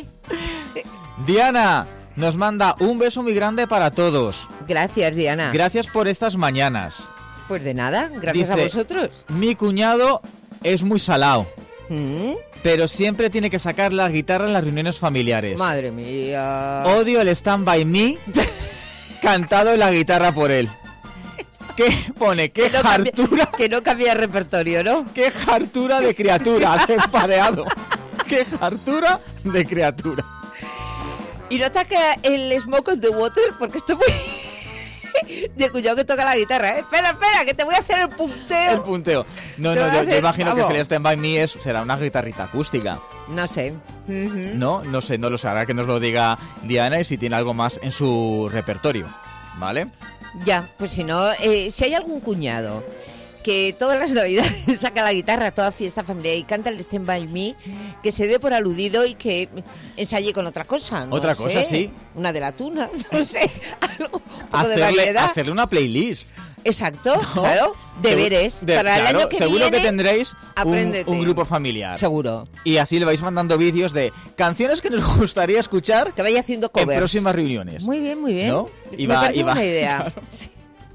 Speaker 3: Diana nos manda un beso muy grande para todos.
Speaker 2: Gracias, Diana.
Speaker 3: Gracias por estas mañanas.
Speaker 2: Pues de nada, gracias
Speaker 3: Dice,
Speaker 2: a vosotros.
Speaker 3: Mi cuñado es muy salao,
Speaker 2: ¿Mm?
Speaker 3: pero siempre tiene que sacar la guitarra en las reuniones familiares.
Speaker 2: Madre mía.
Speaker 3: Odio el Stand By Me cantado en la guitarra por él. ¿Qué pone? ¿Qué
Speaker 2: Que no cambia-
Speaker 3: hartura?
Speaker 2: Que no cambia el repertorio, ¿no?
Speaker 3: ¡Qué hartura de criatura! ¡Despareado! ¡Qué hartura de criatura!
Speaker 2: Y no ataca el Smoke on the Water porque estoy muy... de cuñado que toca la guitarra, ¿eh? Espera, espera, que te voy a hacer el punteo.
Speaker 3: El punteo. No,
Speaker 2: Te
Speaker 3: no,
Speaker 2: voy a
Speaker 3: yo,
Speaker 2: hacer-
Speaker 3: yo imagino que
Speaker 2: vamos.
Speaker 3: si el Stand By Me es, será una guitarrita acústica.
Speaker 2: No sé. Ujú.
Speaker 3: No, no sé, no lo sé. Ahora que nos lo diga Diana y si tiene algo más en su repertorio. ¿Vale?
Speaker 2: Ya, pues si no, eh, si hay algún cuñado que todas las navidades saca la guitarra a toda fiesta familiar y canta el Stand By Me, que se dé por aludido y que ensaye con otra cosa, ¿no?
Speaker 3: Otra
Speaker 2: sé,
Speaker 3: cosa, sí.
Speaker 2: Una de la tuna, no sé, algo, un poco de
Speaker 3: Hacerle,
Speaker 2: variedad.
Speaker 3: hacerle una playlist.
Speaker 2: Exacto,
Speaker 3: ¿No?
Speaker 2: claro, deberes.
Speaker 3: De-
Speaker 2: Para el
Speaker 3: claro,
Speaker 2: año que
Speaker 3: seguro
Speaker 2: viene,
Speaker 3: que tendréis un,
Speaker 2: apréndete.
Speaker 3: un grupo familiar.
Speaker 2: Seguro.
Speaker 3: Y así le vais mandando vídeos de canciones que nos gustaría escuchar
Speaker 2: Que vaya haciendo
Speaker 3: en
Speaker 2: covers.
Speaker 3: próximas reuniones.
Speaker 2: Muy bien, muy bien.
Speaker 3: ¿No?
Speaker 2: Me
Speaker 3: Y va-
Speaker 2: parece
Speaker 3: y va-
Speaker 2: una idea.
Speaker 3: claro.
Speaker 2: Sí.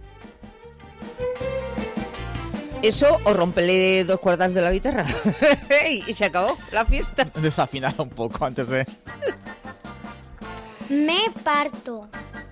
Speaker 2: Eso o rompele dos cuerdas de la guitarra y, y se acabó la fiesta.
Speaker 3: Desafinar un poco antes de...
Speaker 18: Me parto.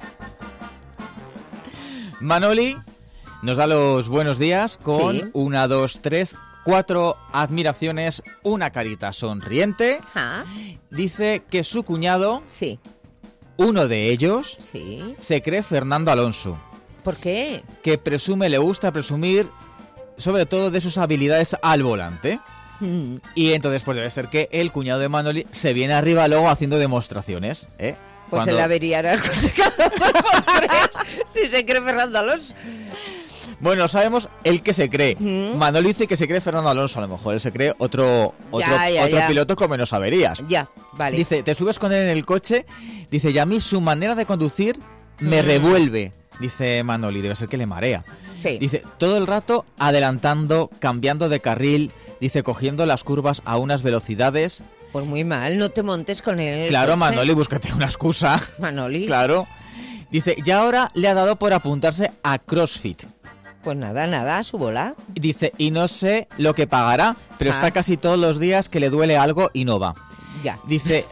Speaker 3: Manoli nos da los buenos días con
Speaker 2: Sí.
Speaker 3: una, dos, tres, cuatro admiraciones, una carita sonriente.
Speaker 2: Ah,
Speaker 3: Dice que su cuñado,
Speaker 2: sí,
Speaker 3: uno de ellos,
Speaker 2: sí.
Speaker 3: se cree Fernando Alonso,
Speaker 2: ¿Por qué?
Speaker 3: que presume, le gusta presumir sobre todo de sus habilidades al volante.
Speaker 2: Mm,
Speaker 3: Y entonces pues debe ser que el cuñado de Manoli se viene arriba luego haciendo demostraciones, ¿eh?
Speaker 2: Pues
Speaker 3: Cuando-
Speaker 2: el averiará el coche cada dos por tres, si se cree Fernando Alonso.
Speaker 3: Bueno, sabemos el que se cree.
Speaker 2: Mm.
Speaker 3: Manoli dice que se cree Fernando Alonso, a lo mejor él se cree otro, otro,
Speaker 2: Ya, ya,
Speaker 3: otro
Speaker 2: ya.
Speaker 3: piloto con menos averías.
Speaker 2: Ya, vale.
Speaker 3: Dice, te subes con él en el coche, dice, y a mí su manera de conducir me
Speaker 2: Mm.
Speaker 3: revuelve, dice Manoli, debe ser que le marea.
Speaker 2: Sí.
Speaker 3: Dice, todo el rato adelantando, cambiando de carril, dice, cogiendo las curvas a unas velocidades.
Speaker 2: Pues muy mal, no te montes con él.
Speaker 3: Claro, Manoli, búscate una excusa.
Speaker 2: Manoli.
Speaker 3: Claro. Dice, y ahora le ha dado por apuntarse a CrossFit.
Speaker 2: Pues nada, nada, a su bola.
Speaker 3: Dice, y no sé lo que pagará, pero
Speaker 2: Ah.
Speaker 3: está casi todos los días que le duele algo y no va.
Speaker 2: Ya.
Speaker 3: Dice...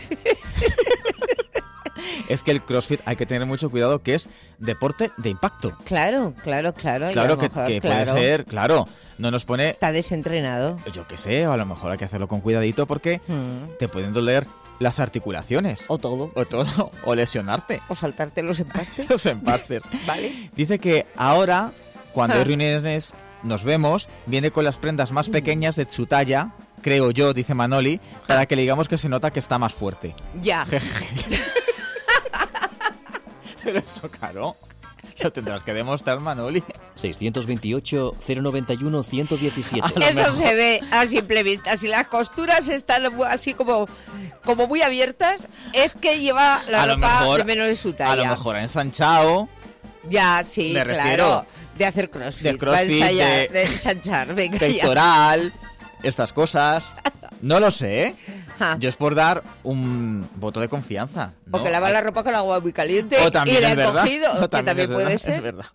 Speaker 3: Es que el CrossFit hay que tener mucho cuidado, que es deporte de impacto.
Speaker 2: Claro, claro, claro. y a
Speaker 3: Claro
Speaker 2: lo
Speaker 3: que,
Speaker 2: mejor,
Speaker 3: que
Speaker 2: claro,
Speaker 3: puede ser, claro, no nos pone,
Speaker 2: Está desentrenado.
Speaker 3: yo qué sé, o a lo mejor hay que hacerlo con cuidadito porque
Speaker 2: Mm.
Speaker 3: te pueden doler las articulaciones.
Speaker 2: O todo.
Speaker 3: O todo. O lesionarte.
Speaker 2: O saltarte los empastes.
Speaker 3: Los empastes.
Speaker 2: Vale.
Speaker 3: Dice que ahora, cuando
Speaker 2: Ah.
Speaker 3: hay reuniones, nos vemos, viene con las prendas más pequeñas de su talla, creo yo, dice Manoli, para que le digamos que se nota que está más fuerte.
Speaker 2: Ya.
Speaker 3: Pero eso, claro, lo tendrás que demostrar, Manoli.
Speaker 1: seiscientos veintiocho, cero noventa y uno, ciento diecisiete.
Speaker 2: Eso se ve a simple vista. Si las costuras están así como, como muy abiertas, es que lleva la
Speaker 3: A lo
Speaker 2: ropa
Speaker 3: mejor-
Speaker 2: de menos de su talla.
Speaker 3: A lo mejor ha ensanchado.
Speaker 2: Ya, sí,
Speaker 3: Me
Speaker 2: claro.
Speaker 3: refiero.
Speaker 2: De hacer crossfit.
Speaker 3: De crossfit,
Speaker 2: va a ensayar,
Speaker 3: de-
Speaker 2: de ensanchar. Venga, ya.
Speaker 3: Pectoral, estas cosas. No lo sé, ¿eh?
Speaker 2: Ja.
Speaker 3: Yo es por dar un voto de confianza. ¿no?
Speaker 2: O que lava la ropa con agua muy caliente
Speaker 3: O también
Speaker 2: y le
Speaker 3: es
Speaker 2: han
Speaker 3: verdad.
Speaker 2: cogido,
Speaker 3: O
Speaker 2: que también
Speaker 3: es
Speaker 2: puede
Speaker 3: verdad,
Speaker 2: ser.
Speaker 3: es verdad.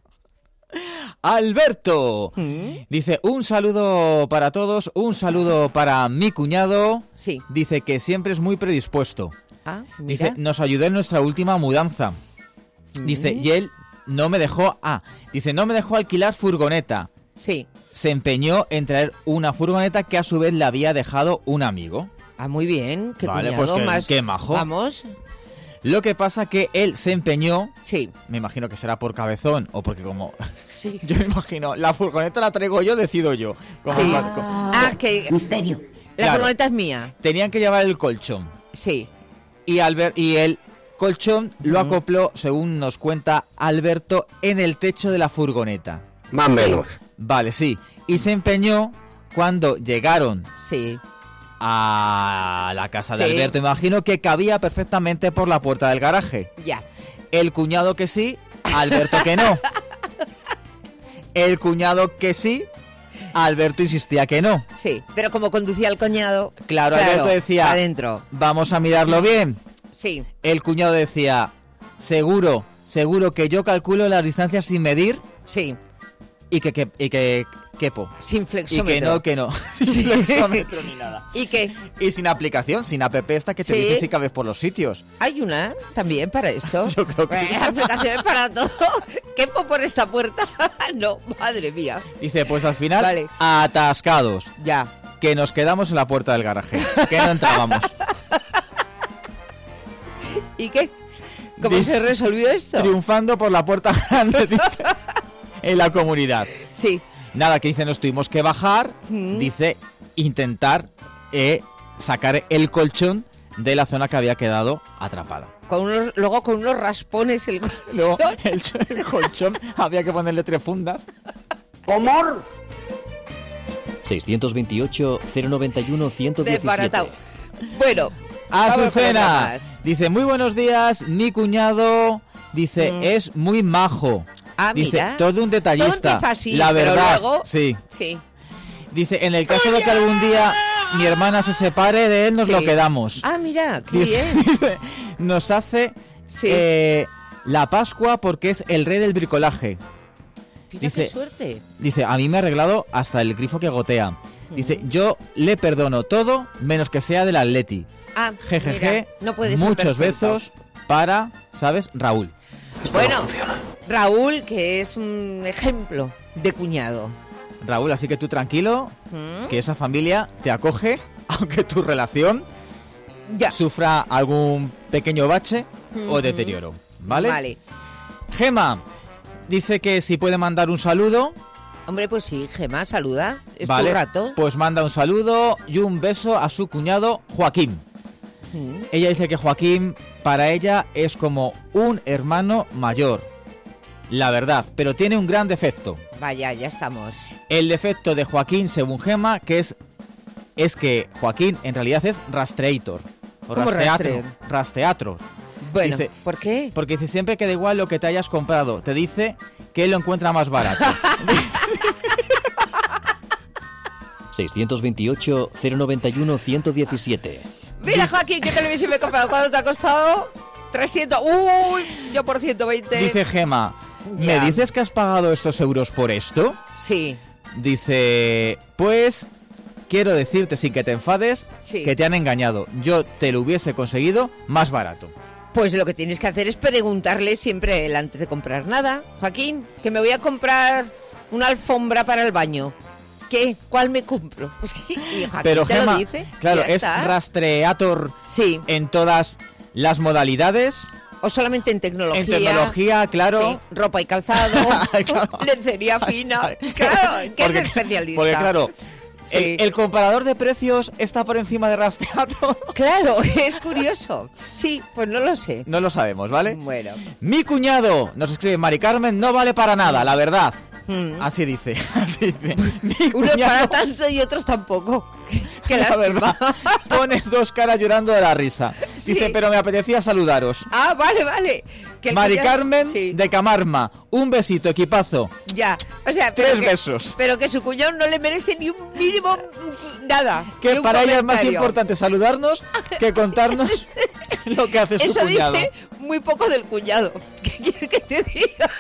Speaker 3: Alberto dice un saludo para todos, un saludo para mi cuñado.
Speaker 2: Sí.
Speaker 3: Dice que siempre es muy predispuesto.
Speaker 2: Ah, mira.
Speaker 3: Dice, nos ayudó en nuestra última mudanza. Dice, y él no me dejó, ah, dice, no me dejó alquilar furgoneta.
Speaker 2: Sí.
Speaker 3: Se empeñó en traer una furgoneta que a su vez le había dejado un amigo.
Speaker 2: Ah, muy bien. Qué
Speaker 3: Vale,
Speaker 2: cuñado
Speaker 3: pues que-
Speaker 2: más.
Speaker 3: qué majo.
Speaker 2: Vamos.
Speaker 3: Lo que pasa que él se empeñó,
Speaker 2: sí.
Speaker 3: me imagino que será por cabezón o porque como,
Speaker 2: Sí.
Speaker 3: yo me imagino, la furgoneta la traigo yo, decido yo. Como-
Speaker 2: Sí.
Speaker 3: como-
Speaker 2: Ah, que... Misterio. La
Speaker 3: Claro.
Speaker 2: furgoneta es mía.
Speaker 3: Tenían que llevar el colchón.
Speaker 2: Sí.
Speaker 3: Y, Albert, y el colchón lo acopló, según nos cuenta Alberto, en el techo de la furgoneta.
Speaker 19: Más o menos.
Speaker 3: Vale, sí. Y se empeñó cuando llegaron
Speaker 2: sí.
Speaker 3: a la casa de
Speaker 2: Sí.
Speaker 3: Alberto. Imagino que cabía perfectamente por la puerta del garaje.
Speaker 2: Ya.
Speaker 3: El cuñado que sí, Alberto que no. El cuñado que sí, Alberto insistía que no.
Speaker 2: Sí. Pero como conducía el cuñado...
Speaker 3: Claro, Alberto decía,
Speaker 2: adentro.
Speaker 3: vamos a mirarlo bien.
Speaker 2: Sí.
Speaker 3: El cuñado decía, seguro, seguro que yo calculo las distancias sin medir.
Speaker 2: Sí.
Speaker 3: Y que, que, y que quepo.
Speaker 2: Sin
Speaker 3: Y
Speaker 2: flexómetro.
Speaker 3: que no, que no. Sin
Speaker 2: Sí.
Speaker 3: flexómetro ni nada.
Speaker 2: ¿Y qué?
Speaker 3: Y sin aplicación, sin app esta que te
Speaker 2: Sí.
Speaker 3: dice si cabes por los sitios.
Speaker 2: ¿Hay una también para esto?
Speaker 3: Yo creo que
Speaker 2: Eh, aplicaciones para todo. ¿Quepo por esta puerta? No, madre mía.
Speaker 3: Dice, pues al final,
Speaker 2: Vale.
Speaker 3: atascados.
Speaker 2: Ya.
Speaker 3: Que nos quedamos en la puerta del garaje. Que no entrábamos.
Speaker 2: ¿Y qué? ¿Cómo
Speaker 3: Dice,
Speaker 2: se resolvió esto?
Speaker 3: Triunfando por la puerta grande, dice, en la comunidad.
Speaker 2: Sí.
Speaker 3: Nada, que dice, nos tuvimos que bajar,
Speaker 2: Mm.
Speaker 3: dice, intentar eh, sacar el colchón de la zona que había quedado atrapada.
Speaker 2: Con unos, luego con unos raspones el colchón.
Speaker 3: Luego el, el colchón había que ponerle tres fundas.
Speaker 2: ¡Comor!
Speaker 1: seiscientos veintiocho, cero noventa y uno, ciento diecisiete.
Speaker 2: Desbaratado. Bueno, vamos con otra
Speaker 3: Azucena
Speaker 2: más.
Speaker 3: dice, muy buenos días, mi cuñado, dice,
Speaker 2: Mm.
Speaker 3: es muy majo.
Speaker 2: Ah,
Speaker 3: dice,
Speaker 2: mira.
Speaker 3: todo un detallista.
Speaker 2: Todo empieza así,
Speaker 3: la
Speaker 2: pero
Speaker 3: verdad,
Speaker 2: luego-
Speaker 3: sí.
Speaker 2: Sí.
Speaker 3: Dice, en el caso de que algún día mi hermana se separe de él, nos
Speaker 2: Sí.
Speaker 3: lo quedamos.
Speaker 2: Ah, mira, qué
Speaker 3: Dice,
Speaker 2: bien.
Speaker 3: dice, nos hace eh, la Pascua porque es el rey del bricolaje.
Speaker 2: Mira
Speaker 3: Dice,
Speaker 2: qué suerte.
Speaker 3: dice, a mí me ha arreglado hasta el grifo que gotea. Dice, yo le perdono todo menos que sea del Atleti.
Speaker 2: Ah,
Speaker 3: Jejeje,
Speaker 2: mira, no puede ser
Speaker 3: muchos
Speaker 2: perfecto.
Speaker 3: besos para, ¿sabes? Raúl.
Speaker 2: Bueno, Raúl, que es un ejemplo de cuñado.
Speaker 3: Raúl, así que tú tranquilo,
Speaker 2: ¿Mm?
Speaker 3: que esa familia te acoge, aunque tu relación
Speaker 2: Ya.
Speaker 3: sufra algún pequeño bache o
Speaker 2: Ujú.
Speaker 3: deterioro, ¿vale?
Speaker 2: Vale.
Speaker 3: Gema dice que si puede mandar un saludo,
Speaker 2: Hombre, pues sí, Gemma, saluda. Es
Speaker 3: ¿vale?
Speaker 2: tu rato.
Speaker 3: Pues manda un saludo y un beso a su cuñado Joaquín.
Speaker 2: Mm.
Speaker 3: Ella dice que Joaquín para ella es como un hermano mayor. La verdad, pero tiene un gran defecto.
Speaker 2: Vaya, ya estamos.
Speaker 3: El defecto de Joaquín, según Gema, que es, es que Joaquín en realidad es rastreator. O
Speaker 2: ¿Cómo
Speaker 3: rastreatro.
Speaker 2: rastrear?
Speaker 3: Rastreatro.
Speaker 2: Bueno,
Speaker 3: Dice,
Speaker 2: ¿por qué?
Speaker 3: Porque dice siempre que da igual lo que te hayas comprado. Te dice que él lo encuentra más barato.
Speaker 1: seiscientos veintiocho, cero noventa y uno, ciento diecisiete.
Speaker 2: Mira, Joaquín, ¿qué televisión me he comprado? ¿Cuánto te ha costado? trescientos. Uy, yo por ciento veinte.
Speaker 3: Dice Gema, ¿me
Speaker 2: Ya.
Speaker 3: dices que has pagado estos euros por esto?
Speaker 2: Sí.
Speaker 3: Dice, pues quiero decirte sin que te enfades
Speaker 2: Sí.
Speaker 3: que te han engañado. Yo te lo hubiese conseguido más barato.
Speaker 2: Pues lo que tienes que hacer es preguntarle siempre él antes de comprar nada. Joaquín, que me voy a comprar una alfombra para el baño. ¿Qué? ¿Cuál me compro? Pues, y Joaquín
Speaker 3: Pero
Speaker 2: te
Speaker 3: Gemma,
Speaker 2: lo dice.
Speaker 3: claro,
Speaker 2: ya
Speaker 3: es
Speaker 2: está.
Speaker 3: Rastreator
Speaker 2: sí.
Speaker 3: en todas las modalidades.
Speaker 2: O solamente en tecnología.
Speaker 3: En tecnología, claro.
Speaker 2: Sí, ropa y calzado, claro. lencería fina. Claro, ¿qué
Speaker 3: porque,
Speaker 2: es especialista?
Speaker 3: Porque claro,
Speaker 2: sí.
Speaker 3: el, el comparador de precios está por encima de Rastreator.
Speaker 2: Claro, es curioso. Sí, pues no lo sé.
Speaker 3: No lo sabemos, ¿vale?
Speaker 2: Bueno.
Speaker 3: Mi cuñado, nos escribe Mari Carmen, no vale para nada, la verdad.
Speaker 2: Mm.
Speaker 3: Así dice, así dice. Mi
Speaker 2: Unos
Speaker 3: cuñado,
Speaker 2: para tanto y otros tampoco. Qué
Speaker 3: la
Speaker 2: lástima.
Speaker 3: verdad, pone dos caras llorando de la risa. Dice,
Speaker 2: Sí.
Speaker 3: pero me apetecía saludaros.
Speaker 2: Ah, vale, vale. Que el
Speaker 3: Mari
Speaker 2: cuñado-
Speaker 3: Carmen
Speaker 2: Sí,
Speaker 3: de Camarma, un besito, equipazo.
Speaker 2: ya. O sea, pero
Speaker 3: Tres
Speaker 2: que-
Speaker 3: besos.
Speaker 2: Pero que su cuñado no le merece ni un mínimo nada.
Speaker 3: Que
Speaker 2: ni un
Speaker 3: para ella es más
Speaker 2: comentario.
Speaker 3: importante saludarnos que contarnos lo que hace su
Speaker 2: Eso
Speaker 3: cuñado.
Speaker 2: dice muy poco del cuñado. ¿Qué quieres que te diga?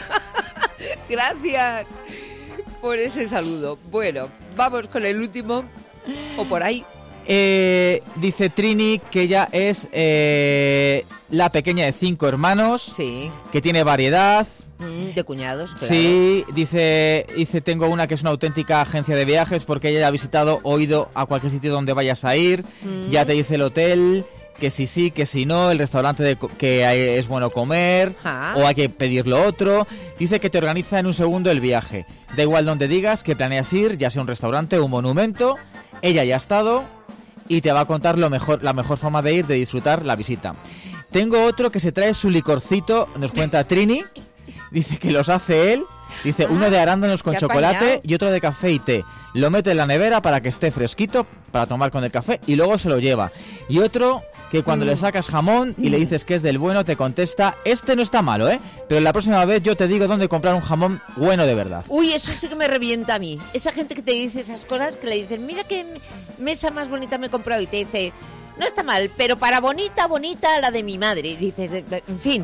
Speaker 2: Gracias por ese saludo. Bueno, vamos con el último. O por ahí.
Speaker 3: Eh, dice Trini que ella es eh, la pequeña de cinco hermanos,
Speaker 2: Sí.
Speaker 3: que tiene variedad.
Speaker 2: Mm, de cuñados, claro.
Speaker 3: Sí, dice, dice, tengo una que es una auténtica agencia de viajes porque ella ha visitado o ido a cualquier sitio donde vayas a ir,
Speaker 2: Mm.
Speaker 3: ya te dice el hotel, que si sí, que si no, el restaurante de co- que hay- es bueno comer,
Speaker 2: Ah.
Speaker 3: o hay que pedir lo otro. Dice que te organiza en un segundo el viaje. Da igual donde digas que planeas ir, ya sea un restaurante o un monumento, ella ya ha estado y te va a contar lo mejor, la mejor forma de ir, de disfrutar la visita. Tengo otro que se trae su licorcito, nos cuenta Trini. Dice que los hace él. Dice,
Speaker 2: Ah,
Speaker 3: uno de arándanos con
Speaker 2: qué
Speaker 3: chocolate
Speaker 2: apañado.
Speaker 3: y otro de café y té. Lo mete en la nevera para que esté fresquito, para tomar con el café, y luego se lo lleva. Y otro que cuando
Speaker 2: Mm.
Speaker 3: le sacas jamón y le dices que es del bueno, te contesta, este no está malo, ¿eh? Pero la próxima vez yo te digo dónde comprar un jamón bueno de verdad.
Speaker 2: Uy, eso sí que me revienta a mí. Esa gente que te dice esas cosas, que le dicen, mira qué mesa más bonita me he comprado, y te dice, no está mal, pero para bonita, bonita la de mi madre. Y dices, en fin,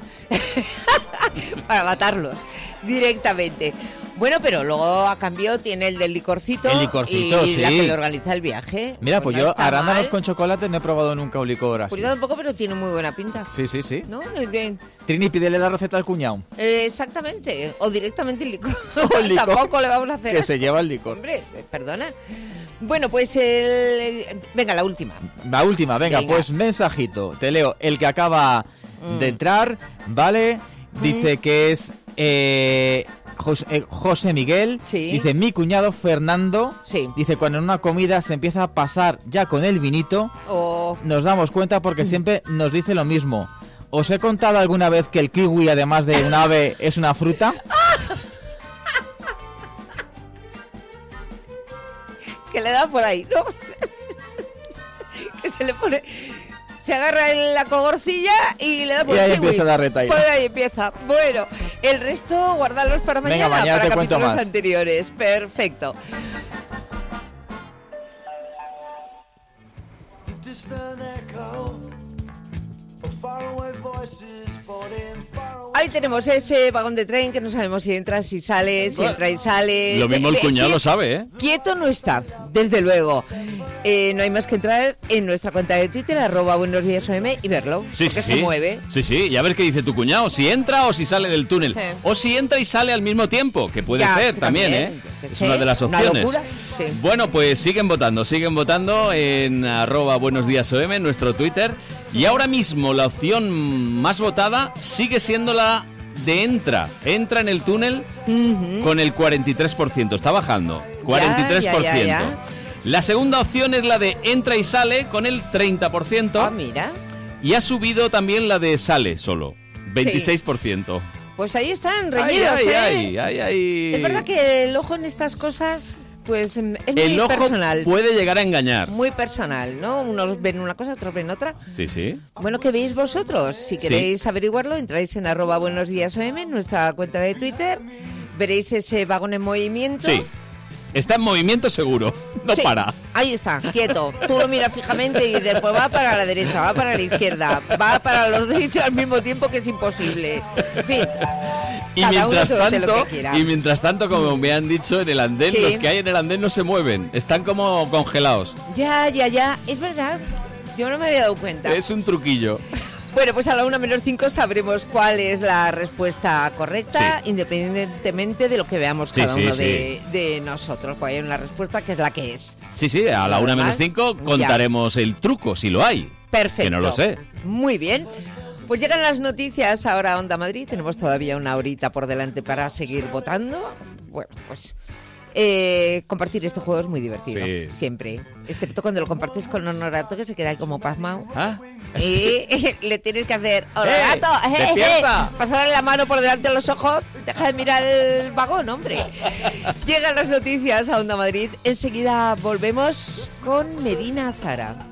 Speaker 2: para matarlos directamente. Bueno, pero luego a cambio tiene el del licorcito,
Speaker 3: El licorcito,
Speaker 2: y
Speaker 3: sí.
Speaker 2: la que le organiza el viaje.
Speaker 3: Mira, pues
Speaker 2: no
Speaker 3: yo
Speaker 2: está
Speaker 3: arándanos
Speaker 2: mal.
Speaker 3: con chocolate no he probado nunca un licor así.
Speaker 2: Pues yo tampoco, pero tiene muy buena pinta.
Speaker 3: Sí, sí, sí.
Speaker 2: ¿No? Muy bien.
Speaker 3: Trini, pídele la receta al cuñado.
Speaker 2: Eh, exactamente. O directamente el licor.
Speaker 3: O el licor.
Speaker 2: Tampoco le vamos a hacer
Speaker 3: Que
Speaker 2: así.
Speaker 3: se lleva el licor.
Speaker 2: Hombre, perdona. Bueno, pues el... Venga, la última.
Speaker 3: La última, venga,
Speaker 2: Venga.
Speaker 3: pues mensajito. Te leo. El que acaba
Speaker 2: Mm.
Speaker 3: de entrar, ¿vale? Dice que es eh, José, eh, José Miguel.
Speaker 2: Sí.
Speaker 3: Dice, mi cuñado Fernando.
Speaker 2: Sí.
Speaker 3: Dice, cuando en una comida se empieza a pasar ya con el vinito,
Speaker 2: O...
Speaker 3: nos damos cuenta porque siempre nos dice lo mismo. ¿Os he contado alguna vez que el kiwi, además de un ave, es una fruta?
Speaker 2: que le da por ahí, ¿no? que se le pone... Se agarra en la cogorcilla y le da por
Speaker 3: Y ahí
Speaker 2: el kiwi.
Speaker 3: empieza la retahíla.
Speaker 2: Pues ahí empieza. Bueno, el resto guardarlos para
Speaker 3: Venga,
Speaker 2: mañana,
Speaker 3: mañana
Speaker 2: para
Speaker 3: te cuento
Speaker 2: capítulos
Speaker 3: más.
Speaker 2: anteriores. Perfecto. Ahí tenemos ese vagón de tren que no sabemos si entra, si sale, si entra y sale.
Speaker 19: Lo mismo el
Speaker 2: Eh,
Speaker 19: cuñado
Speaker 2: eh,
Speaker 19: lo sabe, ¿eh?
Speaker 2: Quieto no está, desde luego. Eh, no hay más que entrar en nuestra cuenta de Twitter, arroba buenos días O M, y verlo,
Speaker 19: Sí,
Speaker 2: porque
Speaker 19: sí,
Speaker 2: se
Speaker 19: sí.
Speaker 2: mueve.
Speaker 19: Sí, sí, y a ver qué dice tu cuñado, si entra o si sale del túnel.
Speaker 2: Eh.
Speaker 19: O si entra y sale al mismo tiempo, que puede
Speaker 2: Ya,
Speaker 19: ser
Speaker 2: que
Speaker 19: también,
Speaker 2: también,
Speaker 19: ¿eh?
Speaker 2: que
Speaker 19: Es
Speaker 2: sé,
Speaker 19: una de las
Speaker 2: una
Speaker 19: opciones.
Speaker 2: locura, sí.
Speaker 19: Bueno, pues siguen votando, siguen votando en arroba buenos días O M, en nuestro Twitter. Y ahora mismo la opción más votada sigue siendo la de entra. Entra en el túnel con el cuarenta y tres por ciento. Está bajando. cuarenta y tres por ciento.
Speaker 2: Ya, ya, ya.
Speaker 19: La segunda opción es la de entra y sale con el treinta por ciento.
Speaker 2: Ah, mira.
Speaker 19: Y ha subido también la de sale solo. veintiséis por ciento.
Speaker 2: Pues ahí están,
Speaker 19: Ay,
Speaker 2: reñidos,
Speaker 19: ay,
Speaker 2: ¿eh?
Speaker 19: ay, ay, ay.
Speaker 2: Es verdad que el ojo en estas cosas, pues em, es muy
Speaker 19: El ojo
Speaker 2: personal.
Speaker 19: puede llegar a engañar.
Speaker 2: Muy personal, ¿no? Unos ven una cosa, otros ven otra.
Speaker 19: Sí, sí.
Speaker 2: Bueno, ¿qué veis vosotros? Si queréis averiguarlo, entráis en arroba buenos días O M, nuestra cuenta de Twitter. Veréis ese vagón en movimiento.
Speaker 19: Sí. Está en movimiento seguro. No
Speaker 2: Sí,
Speaker 19: para.
Speaker 2: Ahí está, quieto. Tú lo miras fijamente y dices, pues va para la derecha, va para la izquierda, va para los dos sitios al mismo tiempo, que es imposible. En fin.
Speaker 19: Y
Speaker 2: cada uno
Speaker 19: mientras
Speaker 2: se vote lo
Speaker 19: tanto,
Speaker 2: que quiera.
Speaker 19: y mientras tanto, como me han dicho en el andén,
Speaker 2: Sí.
Speaker 19: los que hay en el andén no se mueven. Están como congelados.
Speaker 2: Ya, ya, ya. Es verdad. Yo no me había dado cuenta.
Speaker 19: Es un truquillo.
Speaker 2: Bueno, pues a la una menos cinco sabremos cuál es la respuesta correcta,
Speaker 19: Sí.
Speaker 2: independientemente de lo que veamos
Speaker 19: Sí,
Speaker 2: cada
Speaker 19: sí,
Speaker 2: uno
Speaker 19: sí.
Speaker 2: de, de nosotros. Pues hay una respuesta que es la que es.
Speaker 19: Sí, sí, a la
Speaker 2: Lo
Speaker 19: una menos
Speaker 2: demás,
Speaker 19: cinco
Speaker 2: ya.
Speaker 19: contaremos el truco, si lo hay.
Speaker 2: Perfecto.
Speaker 19: Que no lo sé.
Speaker 2: Muy bien. Pues llegan las noticias ahora a Onda Madrid. Tenemos todavía una horita por delante para seguir votando. Bueno, pues eh, compartir este juego es muy divertido.
Speaker 19: Sí.
Speaker 2: Siempre. Excepto cuando lo compartes con Honorato, que se queda ahí como pasmado.
Speaker 19: ¿Ah?
Speaker 2: Y le tienes que hacer, Honorato,
Speaker 19: ¡Eh!
Speaker 2: eh, eh,
Speaker 19: ¡Despierta!
Speaker 2: pasarle la mano por delante de los ojos, deja de mirar el vagón, hombre. Llegan las noticias a Onda Madrid. Enseguida volvemos con Medina Zara.